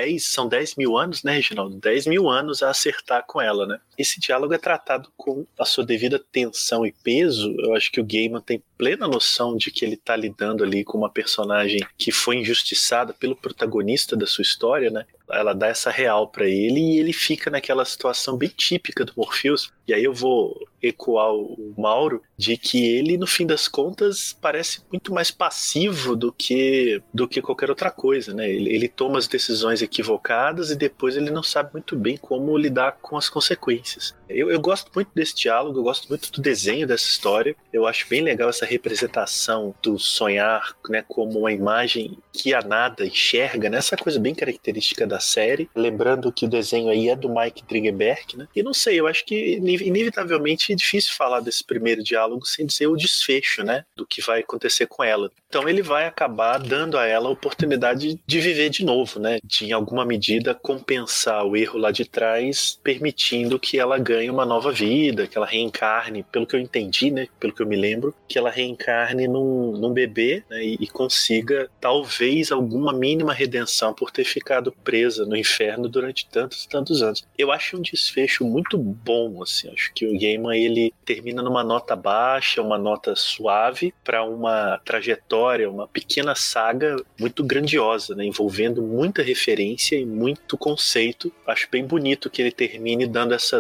10 mil anos, né, Reginaldo? 10 mil anos a acertar com ela, né? Esse diálogo é tratado com a sua devida tensão e peso. Eu acho que o Gaiman tem plena noção de que ele está lidando ali com uma personagem que foi injustiçada pelo protagonista da sua história, né? Ela dá essa real para ele e ele fica naquela situação bem típica do Morpheus. E aí eu vou ecoar o Mauro de que ele, no fim das contas, parece muito mais passivo do que qualquer outra coisa, né? Ele toma as decisões equivocadas e depois ele não sabe muito bem como lidar com as consequências. Eu gosto muito desse diálogo, eu gosto muito do desenho dessa história. Eu acho bem legal essa representação do sonhar, né, como uma imagem que a Nada enxerga, né? Essa coisa bem característica da série. Lembrando que o desenho aí é do Mike Dringenberg, né? E não sei, eu acho que inevitavelmente é difícil falar desse primeiro diálogo sem dizer o desfecho, né, do que vai acontecer com ela. Então ele vai acabar dando a ela a oportunidade de viver de novo, né, de em alguma medida compensar o erro lá de trás, permitindo que ela ganhe uma nova vida, que ela reencarne, pelo que eu entendi, né, pelo que eu me lembro, que ela reencarne num bebê, né, e consiga talvez alguma mínima redenção por ter ficado presa no inferno durante tantos e tantos anos. Eu acho um desfecho muito bom, assim. Acho que o Gaiman, ele termina numa nota baixa, uma nota suave, para uma trajetória, uma pequena saga muito grandiosa, né, envolvendo muita referência e muito conceito. Acho bem bonito que ele termine dando essa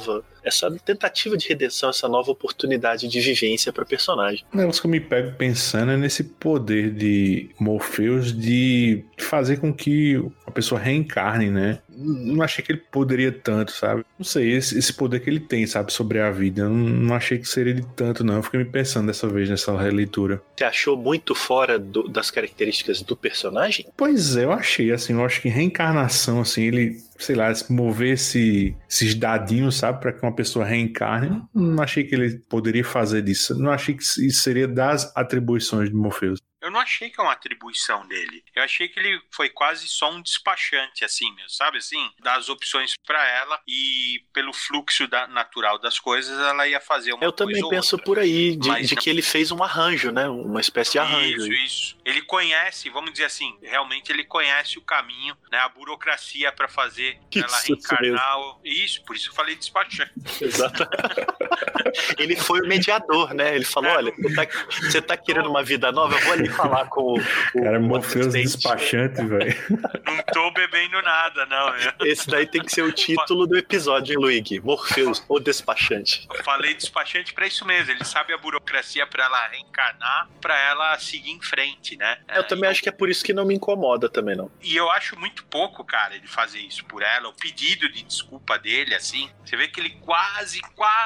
tentativa de redenção, essa nova oportunidade de vivência para o personagem. O negócio que eu me pego pensando é nesse poder de Morpheus de fazer com que a pessoa reencarne, né? não achei que ele poderia tanto, sabe? Não sei, esse poder que ele tem, sabe, sobre a vida. Eu não achei que seria de tanto, não. Eu fiquei me pensando dessa vez, nessa releitura. Você achou muito fora das características do personagem? Pois é, eu achei, assim, eu acho que reencarnação, assim, ele, sei lá, mover esses dadinhos, sabe, pra que uma pessoa reencarne, não achei que ele poderia fazer disso. Não achei que isso seria das atribuições de Morpheus. Eu não achei que é uma atribuição dele. Eu achei que ele foi quase só um despachante, assim, mesmo, sabe? Assim, das opções pra ela e pelo fluxo natural das coisas, ela ia fazer uma coisa. Eu também penso outra, por aí, de que ele fez um arranjo, né? Uma espécie de arranjo. Isso. Ele conhece, vamos dizer assim, realmente ele conhece o caminho, né? A burocracia pra fazer ela reencarnar. Isso, por isso eu falei despachante. Exato. Ele foi o mediador, né? Ele falou, olha, você tá querendo uma vida nova? Eu vou ali falar com o cara, Morpheus despachante, velho. Não tô bebendo nada, não. Esse daí tem que ser o título do episódio, hein, Luigi? Morpheus, o despachante. Eu falei despachante pra isso mesmo. Ele sabe a burocracia pra ela reencarnar, pra ela seguir em frente, né? Eu também acho que é por isso que não me incomoda também, não. E eu acho muito pouco, cara, ele fazer isso por ela. O pedido de desculpa dele, assim, você vê que ele quase,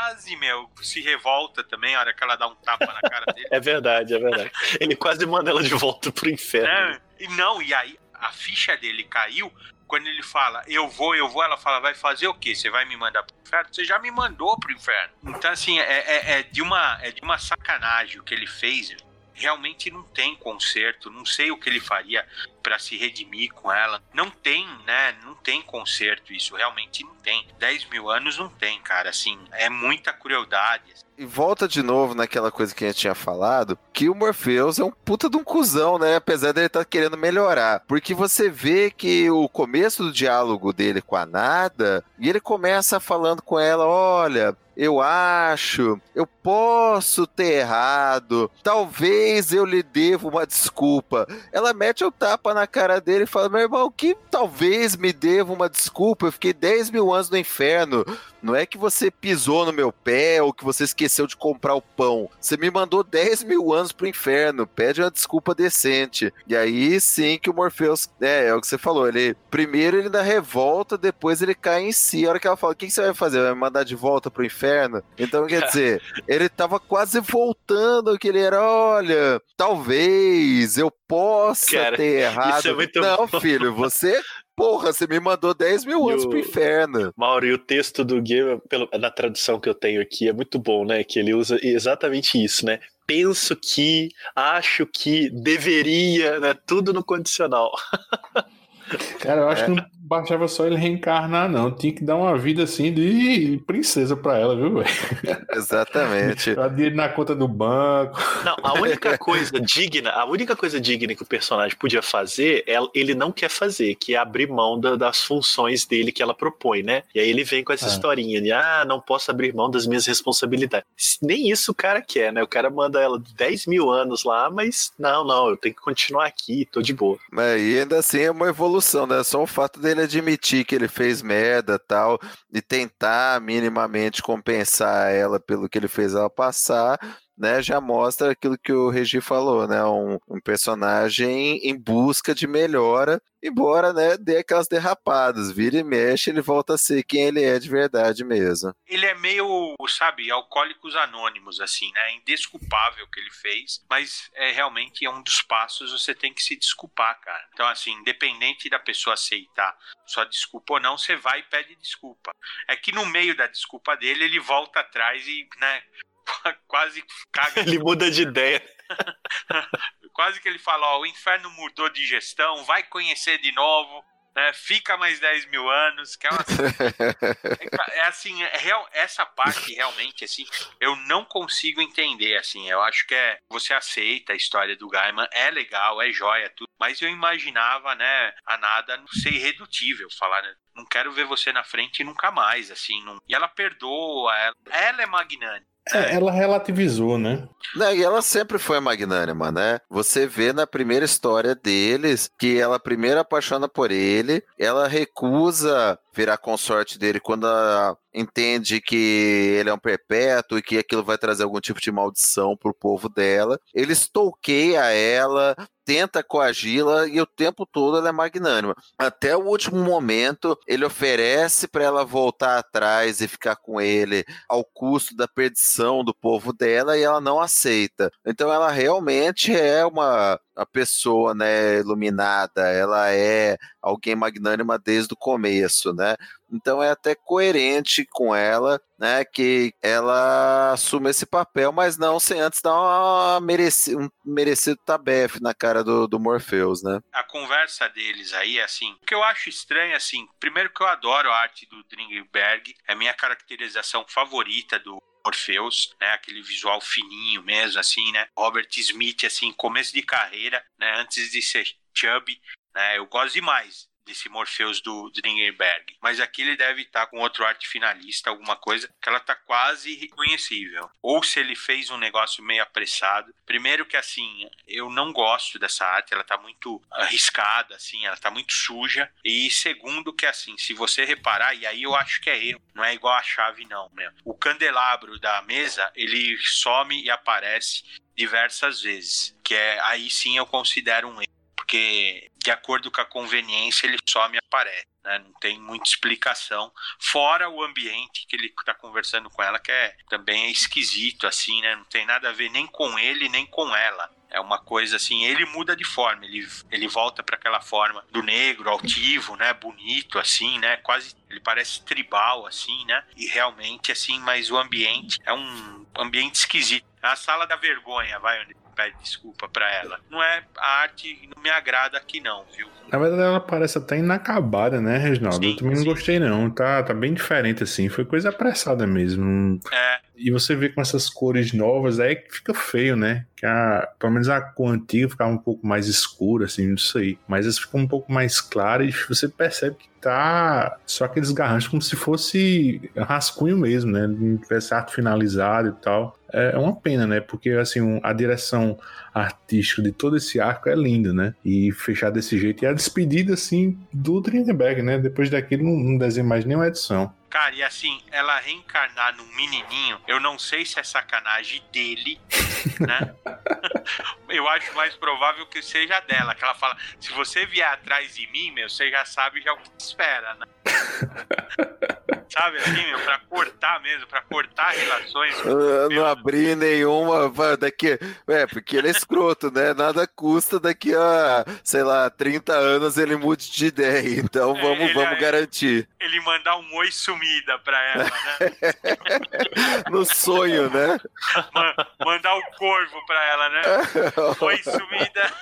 meu, se revolta também, a hora que ela dá um tapa na cara dele. É verdade. Ele quase manda ela de volta pro inferno. E aí a ficha dele caiu quando ele fala, eu vou, ela fala, vai fazer o quê? Você vai me mandar pro inferno? Você já me mandou pro inferno. Então, assim, é de uma sacanagem o que ele fez. Realmente não tem conserto, não sei o que ele faria pra se redimir com ela. Não tem, né? Não tem conserto isso, realmente não tem. 10 mil anos não tem, cara, assim, é muita crueldade. E volta de novo naquela coisa que a gente tinha falado, que o Morpheus é um puta de um cuzão, né? Apesar dele estar querendo melhorar. Porque você vê que o começo do diálogo dele com a Nada, e ele começa falando com ela, olha, eu acho, eu posso ter errado, talvez eu lhe devo uma desculpa. Ela mete o tapa na cara dele e fala, meu irmão, que talvez me deva uma desculpa, eu fiquei 10 mil anos no inferno, não é que você pisou no meu pé ou que você esqueceu de comprar o pão, você me mandou 10 mil anos pro inferno, pede uma desculpa decente. E aí sim que o Morpheus, é o que você falou, primeiro ele dá revolta, depois ele cai em si. A hora que ela fala, o que você vai fazer? Vai me mandar de volta pro inferno? Então quer dizer, ele tava quase voltando, que ele era, olha, talvez eu possa ter errado. Isso é muito não, bom. Filho, você me mandou 10 mil anos pro inferno. Mauro, e o texto do Game, na tradução que eu tenho aqui, é muito bom, né? Que ele usa exatamente isso, né? Penso que, acho que, deveria, né? Tudo no condicional. Cara, eu acho que não baixava só ele reencarnar, não. Tinha que dar uma vida assim de princesa pra ela, viu, velho? Exatamente. Dar dinheiro na conta do banco. Não, a única coisa digna que o personagem podia fazer, ele não quer fazer, que é abrir mão das funções dele que ela propõe, né? E aí ele vem com essa historinha de, não posso abrir mão das minhas responsabilidades. Nem isso o cara quer, né? O cara manda ela 10 mil anos lá, mas não, eu tenho que continuar aqui, tô de boa. Mas e ainda assim é uma evolução, né? Só o fato dele admitir que ele fez merda e tal, e tentar minimamente compensar ela pelo que ele fez ela passar, né, já mostra aquilo que o Regi falou, né, um personagem em busca de melhora, embora, né, dê aquelas derrapadas, vira e mexe, ele volta a ser quem ele é de verdade mesmo. Ele é meio, sabe, Alcoólicos Anônimos, assim, né, indesculpável o que ele fez, mas realmente é um dos passos, você tem que se desculpar, cara. Então, assim, independente da pessoa aceitar sua desculpa ou não, você vai e pede desculpa. É que no meio da desculpa dele, ele volta atrás e, né, quase caga. Ele muda de ideia. Quase que ele fala, o inferno mudou de gestão, vai conhecer de novo, né, fica mais 10 mil anos, que é uma... essa parte realmente, assim, eu não consigo entender, assim, eu acho que você aceita a história do Gaiman, é legal, é joia, tudo, mas eu imaginava, né, a Nada ser irredutível, falar, né, não quero ver você na frente nunca mais, assim, e ela perdoa, ela é magnânima. Ela relativizou, né? E ela sempre foi magnânima, né? Você vê na primeira história deles que ela primeiro apaixona por ele, ela recusa virar consorte dele quando ela entende que ele é um perpétuo e que aquilo vai trazer algum tipo de maldição pro povo dela. Ele stalkeia ela, tenta coagi-la e o tempo todo ela é magnânima. Até o último momento, ele oferece para ela voltar atrás e ficar com ele ao custo da perdição do povo dela e ela não aceita. Então ela realmente é uma pessoa, né, iluminada, ela é alguém magnânima desde o começo, né? Então é até coerente com ela, né, que ela assume esse papel, mas não sem antes dar um merecido tabefe na cara do Morpheus, né? A conversa deles aí, assim, o que eu acho estranho, assim, primeiro que eu adoro a arte do Dringberg, é a minha caracterização favorita do Morpheus, né, aquele visual fininho mesmo, assim, né, Robert Smith, assim, começo de carreira, né, antes de ser chubby, né, eu gosto demais desse Morpheus do Dringberg, mas aqui ele deve estar com outro arte finalista, alguma coisa que ela tá quase irreconhecível, ou se ele fez um negócio meio apressado. Primeiro que, assim, eu não gosto dessa arte, ela tá muito arriscada, assim, ela tá muito suja, e segundo que, assim, se você reparar, e aí eu acho que é erro, não é igual a chave não, né? O candelabro da mesa, ele some e aparece diversas vezes, que aí sim eu considero um erro, porque de acordo com a conveniência ele some e aparece, né? Não tem muita explicação, fora o ambiente que ele está conversando com ela, que também é esquisito, assim, né? Não tem nada a ver nem com ele, nem com ela. É uma coisa assim, ele muda de forma, ele volta para aquela forma do negro, altivo, né? Bonito, assim, né? Quase, ele parece tribal, assim, né? E realmente, assim, mas o ambiente é um ambiente esquisito. É a sala da vergonha, vai, onde pede desculpa pra ela. Não é, a arte não me agrada aqui não, viu? Na verdade ela parece até inacabada, né, Reginaldo? Sim, eu também não gostei não, tá bem diferente assim, foi coisa apressada mesmo. E você vê com essas cores novas, aí que fica feio, né? Que pelo menos a cor antiga ficava um pouco mais escura, assim, não sei. Mas essa ficou um pouco mais clara e você percebe que tá só aqueles garranchos como se fosse rascunho mesmo, né? Não tivesse arte finalizado e tal. É uma pena, né? Porque, assim, a direção artística de todo esse arco é linda, né? E fechar desse jeito. E a despedida, assim, do Dringberg, né? Depois daquilo, não desenha mais nenhuma edição. Cara, e assim, ela reencarnar num menininho, eu não sei se é sacanagem dele, né? Eu acho mais provável que seja dela, que ela fala, se você vier atrás de mim, meu, você já sabe já o que te espera, né? Sabe assim, meu, pra cortar mesmo, pra cortar relações. Não abrir nenhuma daqui. Porque ele é escroto, né? Nada custa daqui a, sei lá, 30 anos ele mude de ideia. Então vamos garantir. Ele mandar um oi sumida pra ela, né? No sonho, né? Mandar o corvo pra ela, né? Oi sumida.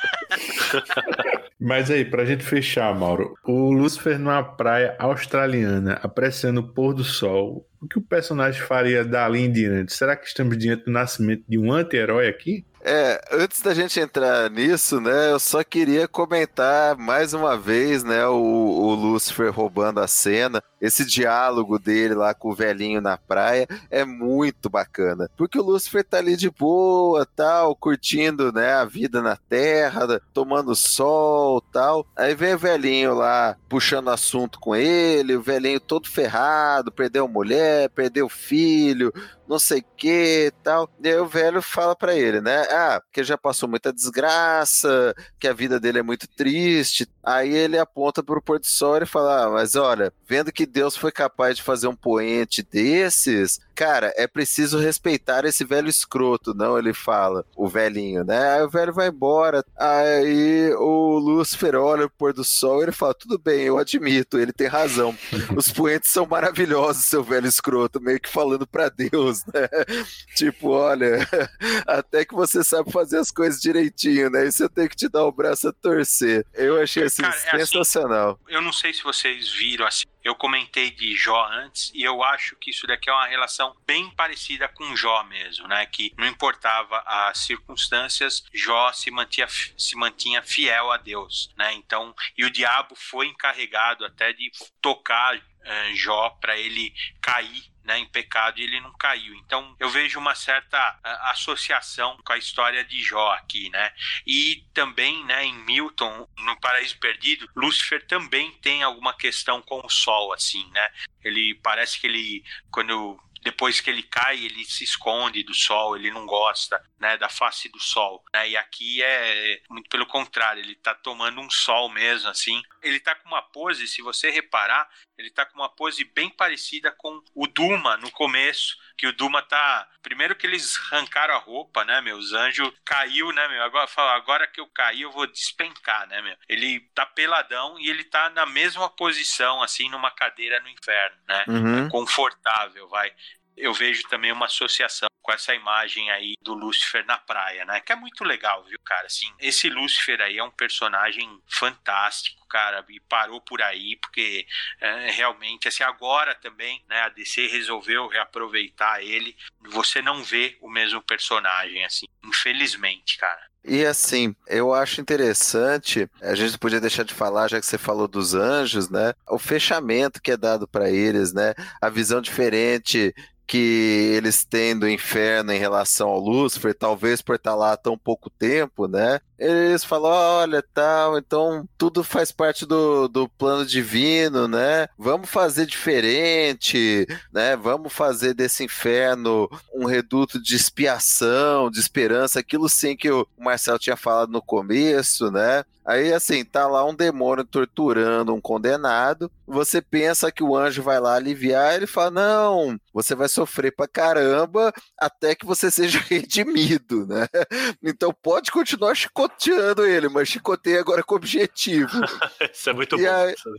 Mas aí, pra gente fechar, Mauro, o Lúcifer numa praia australiana, apreciando o pôr do sol, o que o personagem faria dali em diante? Será que estamos diante do nascimento de um anti-herói aqui? Antes da gente entrar nisso, né, eu só queria comentar mais uma vez, né, o Lúcifer roubando a cena. Esse diálogo dele lá com o velhinho na praia é muito bacana, porque o Lúcifer tá ali de boa, tal, curtindo, né, a vida na Terra, tomando sol, tal. Aí vem o velhinho lá puxando assunto com ele, o velhinho todo ferrado, perdeu a mulher, perdeu o filho, não sei o que, tal. E aí o velho fala pra ele, né, que já passou muita desgraça, que a vida dele é muito triste. Aí ele aponta pro pôr do sol e fala, mas olha, vendo que Deus foi capaz de fazer um poente desses, cara, é preciso respeitar esse velho escroto, não? Ele fala, o velhinho, né? Aí o velho vai embora, aí o Lúcifer olha o pôr do sol e ele fala, tudo bem, eu admito, ele tem razão. Os poentes são maravilhosos, seu velho escroto, meio que falando pra Deus, né? Tipo, olha, até que você sabe fazer as coisas direitinho, né? Isso eu tenho que te dar o braço a torcer. Eu achei assim, cara, sensacional. Assim, eu não sei se vocês viram assim. Eu comentei de Jó antes e eu acho que isso daqui é uma relação bem parecida com Jó mesmo, né? Que não importava as circunstâncias, Jó se mantinha fiel a Deus, né? Então, e o diabo foi encarregado até de tocar Jó para ele cair, né, em pecado, e ele não caiu. Então eu vejo uma certa associação com a história de Jó aqui, né? E também, né, em Milton, no Paraíso Perdido, Lúcifer também tem alguma questão com o sol, assim, né? Ele parece que ele, depois que ele cai, ele se esconde do sol, ele não gosta, né, da face do sol, né? E aqui é muito pelo contrário, ele tá tomando um sol mesmo, assim. Ele tá com uma pose, se você reparar, ele tá com uma pose bem parecida com o Duma no começo, que o Duma tá... Primeiro que eles arrancaram a roupa, né, meu? Os anjos caiu, né, meu? Agora que eu caí, eu vou despencar, né, meu? Ele tá peladão e ele tá na mesma posição, assim, numa cadeira no inferno, né? Confortável, vai. Eu vejo também uma associação com essa imagem aí do Lúcifer na praia, né? Que é muito legal, viu, cara? Assim, esse Lúcifer aí é um personagem fantástico, cara, e parou por aí, porque realmente, assim, agora também, né, a DC resolveu reaproveitar ele. Você não vê o mesmo personagem, assim, infelizmente, cara. E assim, eu acho interessante, a gente não podia deixar de falar, já que você falou dos anjos, né? O fechamento que é dado para eles, né? A visão diferente que eles têm do inferno em relação ao Lúcifer, talvez por estar lá há tão pouco tempo, né? Eles falam, olha, tal, então tudo faz parte do plano divino, né? Vamos fazer diferente, né? Vamos fazer desse inferno um reduto de expiação, de esperança, aquilo sim que o Marcelo tinha falado no começo, né? Aí, assim, tá lá um demônio torturando um condenado, você pensa que o anjo vai lá aliviar, ele fala, não, você vai sofrer pra caramba até que você seja redimido, né? Então pode continuar chicoteando ele, mas chicoteia agora com objetivo. Isso é muito bom.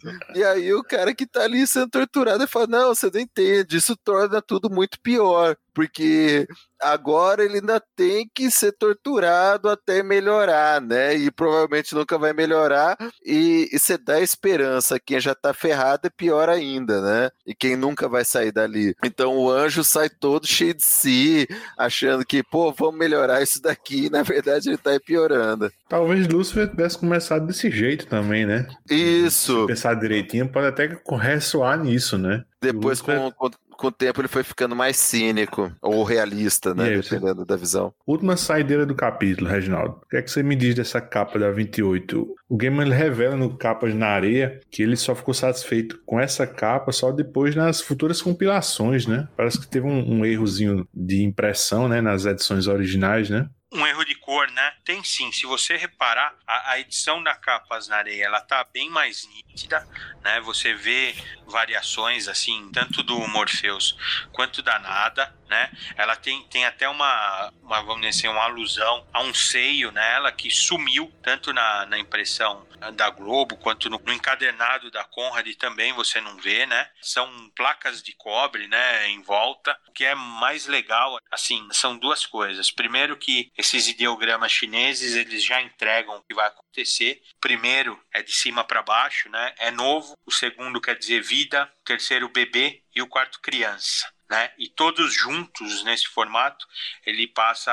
E aí o cara que tá ali sendo torturado, ele fala, não, você não entende, isso torna tudo muito pior, porque agora ele ainda tem que ser torturado até melhorar, né? E provavelmente nunca vai melhorar, e você dá esperança a quem já tá ferrado é pior ainda, né? E quem nunca vai sair dali. Então o anjo sai todo cheio de si, achando que, pô, vamos melhorar isso daqui, e na verdade ele tá piorando. Talvez Lúcifer tivesse começado desse jeito também, né? Isso. Se pensar direitinho, pode até ressoar nisso, né? Depois, com o tempo, ele foi ficando mais cínico, ou realista, né? Dependendo da visão. Última saideira do capítulo, Reginaldo. O que é que você me diz dessa capa da 28? O Gaiman ele revela no Capas na Areia que ele só ficou satisfeito com essa capa só depois nas futuras compilações, né? Parece que teve um errozinho de impressão, né? Nas edições originais, né? Um erro de cor, né? Tem sim. Se você reparar, a edição da Capas na Areia, ela tá bem mais nítida, né? Você vê variações, assim, tanto do Morpheus quanto da Nada, né? Ela tem até uma vamos dizer, uma alusão a um seio nela que sumiu, tanto na impressão da Globo quanto no encadernado da Conrad também você não vê, né? São placas de cobre, né, em volta. O que é mais legal, assim, são duas coisas. Primeiro que esses ideogramas chineses, eles já entregam o que vai acontecer. Primeiro é de cima para baixo, né? É novo. O segundo quer dizer vida. O terceiro bebê e o quarto criança, né? E todos juntos nesse formato, ele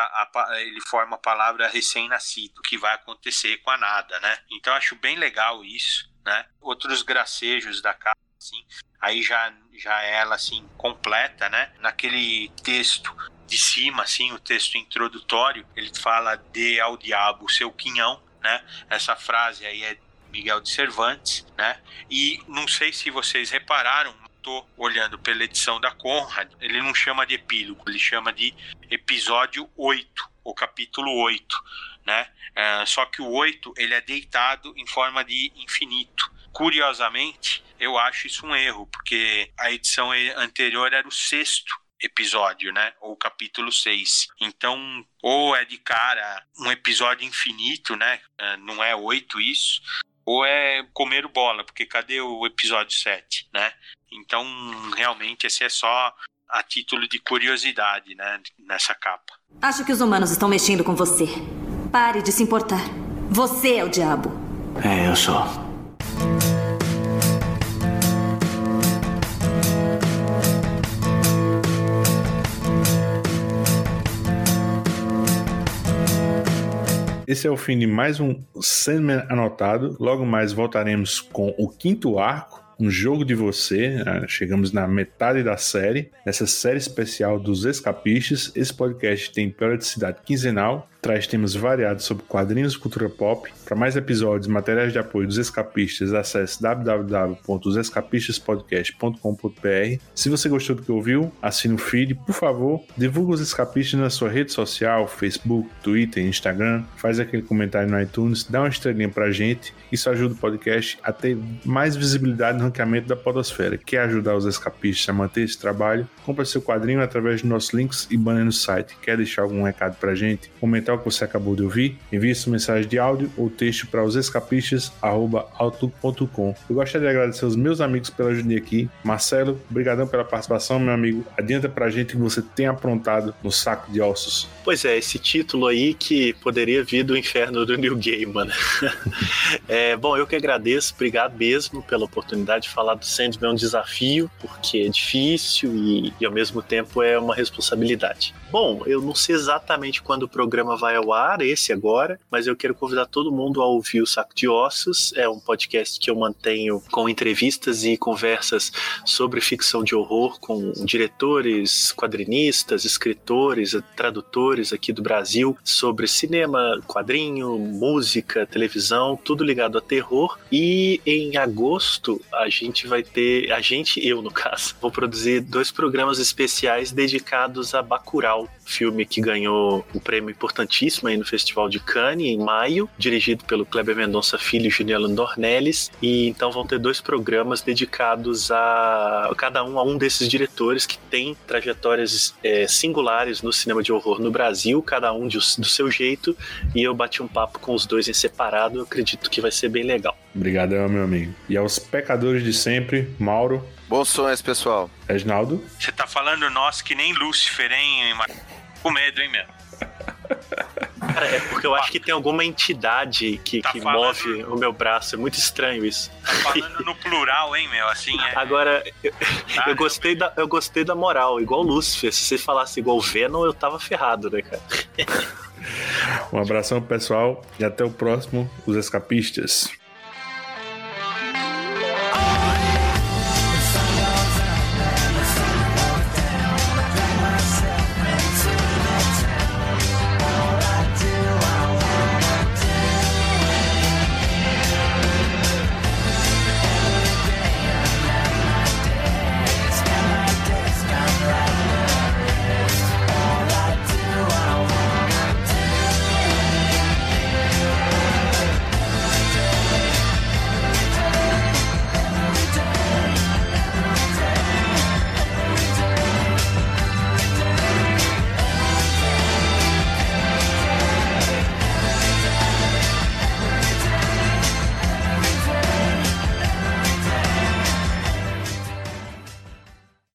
forma a palavra recém-nascido, que vai acontecer com a Nada, né? Então acho bem legal isso, né? Outros gracejos da capa, assim, aí já ela assim completa, né? Naquele texto de cima, assim, o texto introdutório, ele fala "dê ao diabo seu quinhão", né? Essa frase aí é Miguel de Cervantes, né? E não sei se vocês repararam, tô olhando pela edição da Conrad, ele não chama de epílogo, ele chama de episódio 8, ou capítulo 8, né? Só que o 8, ele é deitado em forma de infinito. Curiosamente, eu acho isso um erro, porque a edição anterior era o 6º episódio, né? Ou capítulo 6. Então, ou é de cara um episódio infinito, né? Não é 8 isso, ou é comer bola, porque cadê o episódio 7, né? Então, realmente, esse é só a título de curiosidade, né, nessa capa. Acho que os humanos estão mexendo com você. Pare de se importar. Você é o diabo. É, eu sou. Esse é o fim de mais um Sandman Anotado. Logo mais voltaremos com o 5º arco, Um Jogo de Você. Chegamos na metade da série, nessa série especial dos Escapistas. Esse podcast tem periodicidade quinzenal, traz temas variados sobre quadrinhos e cultura pop. Para mais episódios e materiais de apoio dos Escapistas, acesse www.escapistaspodcast.com.br. Se você gostou do que ouviu, assine o feed, por favor, divulga os Escapistas na sua rede social, Facebook, Twitter, Instagram, faz aquele comentário no iTunes, dá uma estrelinha pra gente, isso ajuda o podcast a ter mais visibilidade no ranqueamento da podosfera. Quer ajudar os Escapistas a manter esse trabalho? Compre seu quadrinho através dos nossos links e banner no site. Quer deixar algum recado pra gente? Comentar o que você acabou de ouvir? Envie sua mensagem de áudio ou texto para osescapistas@outlook.com. Eu gostaria de agradecer aos meus amigos pela ajuda aqui. Marcelo, brigadão pela participação, meu amigo. Adianta pra gente o que você tem aprontado no Saco de Ossos. Pois é, esse título aí que poderia vir do inferno do Neil Gaiman. Bom, eu que agradeço, obrigado mesmo pela oportunidade de falar do Sandman. É um desafio, porque é difícil e ao mesmo tempo é uma responsabilidade. Bom, eu não sei exatamente quando o programa vai ao ar, esse agora, mas eu quero convidar todo mundo a ouvir o Saco de Ossos. É um podcast que eu mantenho com entrevistas e conversas sobre ficção de horror com diretores, quadrinistas, escritores, tradutores aqui do Brasil, sobre cinema, quadrinho, música, televisão, tudo ligado a terror. E em agosto eu no caso, vou produzir 2 programas especiais dedicados a Bacurau, filme que ganhou um prêmio importantíssimo aí no Festival de Cannes em maio, dirigido pelo Kleber Mendonça Filho e Juliano Dornelles. E então vão ter 2 programas dedicados a cada um a um desses diretores que tem trajetórias singulares no cinema de horror no Brasil, cada um do seu jeito, e eu bati um papo com os 2 em separado. Eu acredito que vai ser bem legal. Obrigadão, meu amigo. E aos pecadores de sempre, Mauro. Bons sonhos, pessoal. Reginaldo. Você tá falando nós que nem Lúcifer, hein? Com medo, hein, meu? Cara, é porque eu acho que tem alguma entidade que move o meu braço. É muito estranho isso. Tá falando no plural, hein, meu? Assim Agora, eu gostei da moral, igual Lúcifer. Se você falasse igual Venom, eu tava ferrado, né, cara? Um abração, pessoal, e até o próximo, Os Escapistas.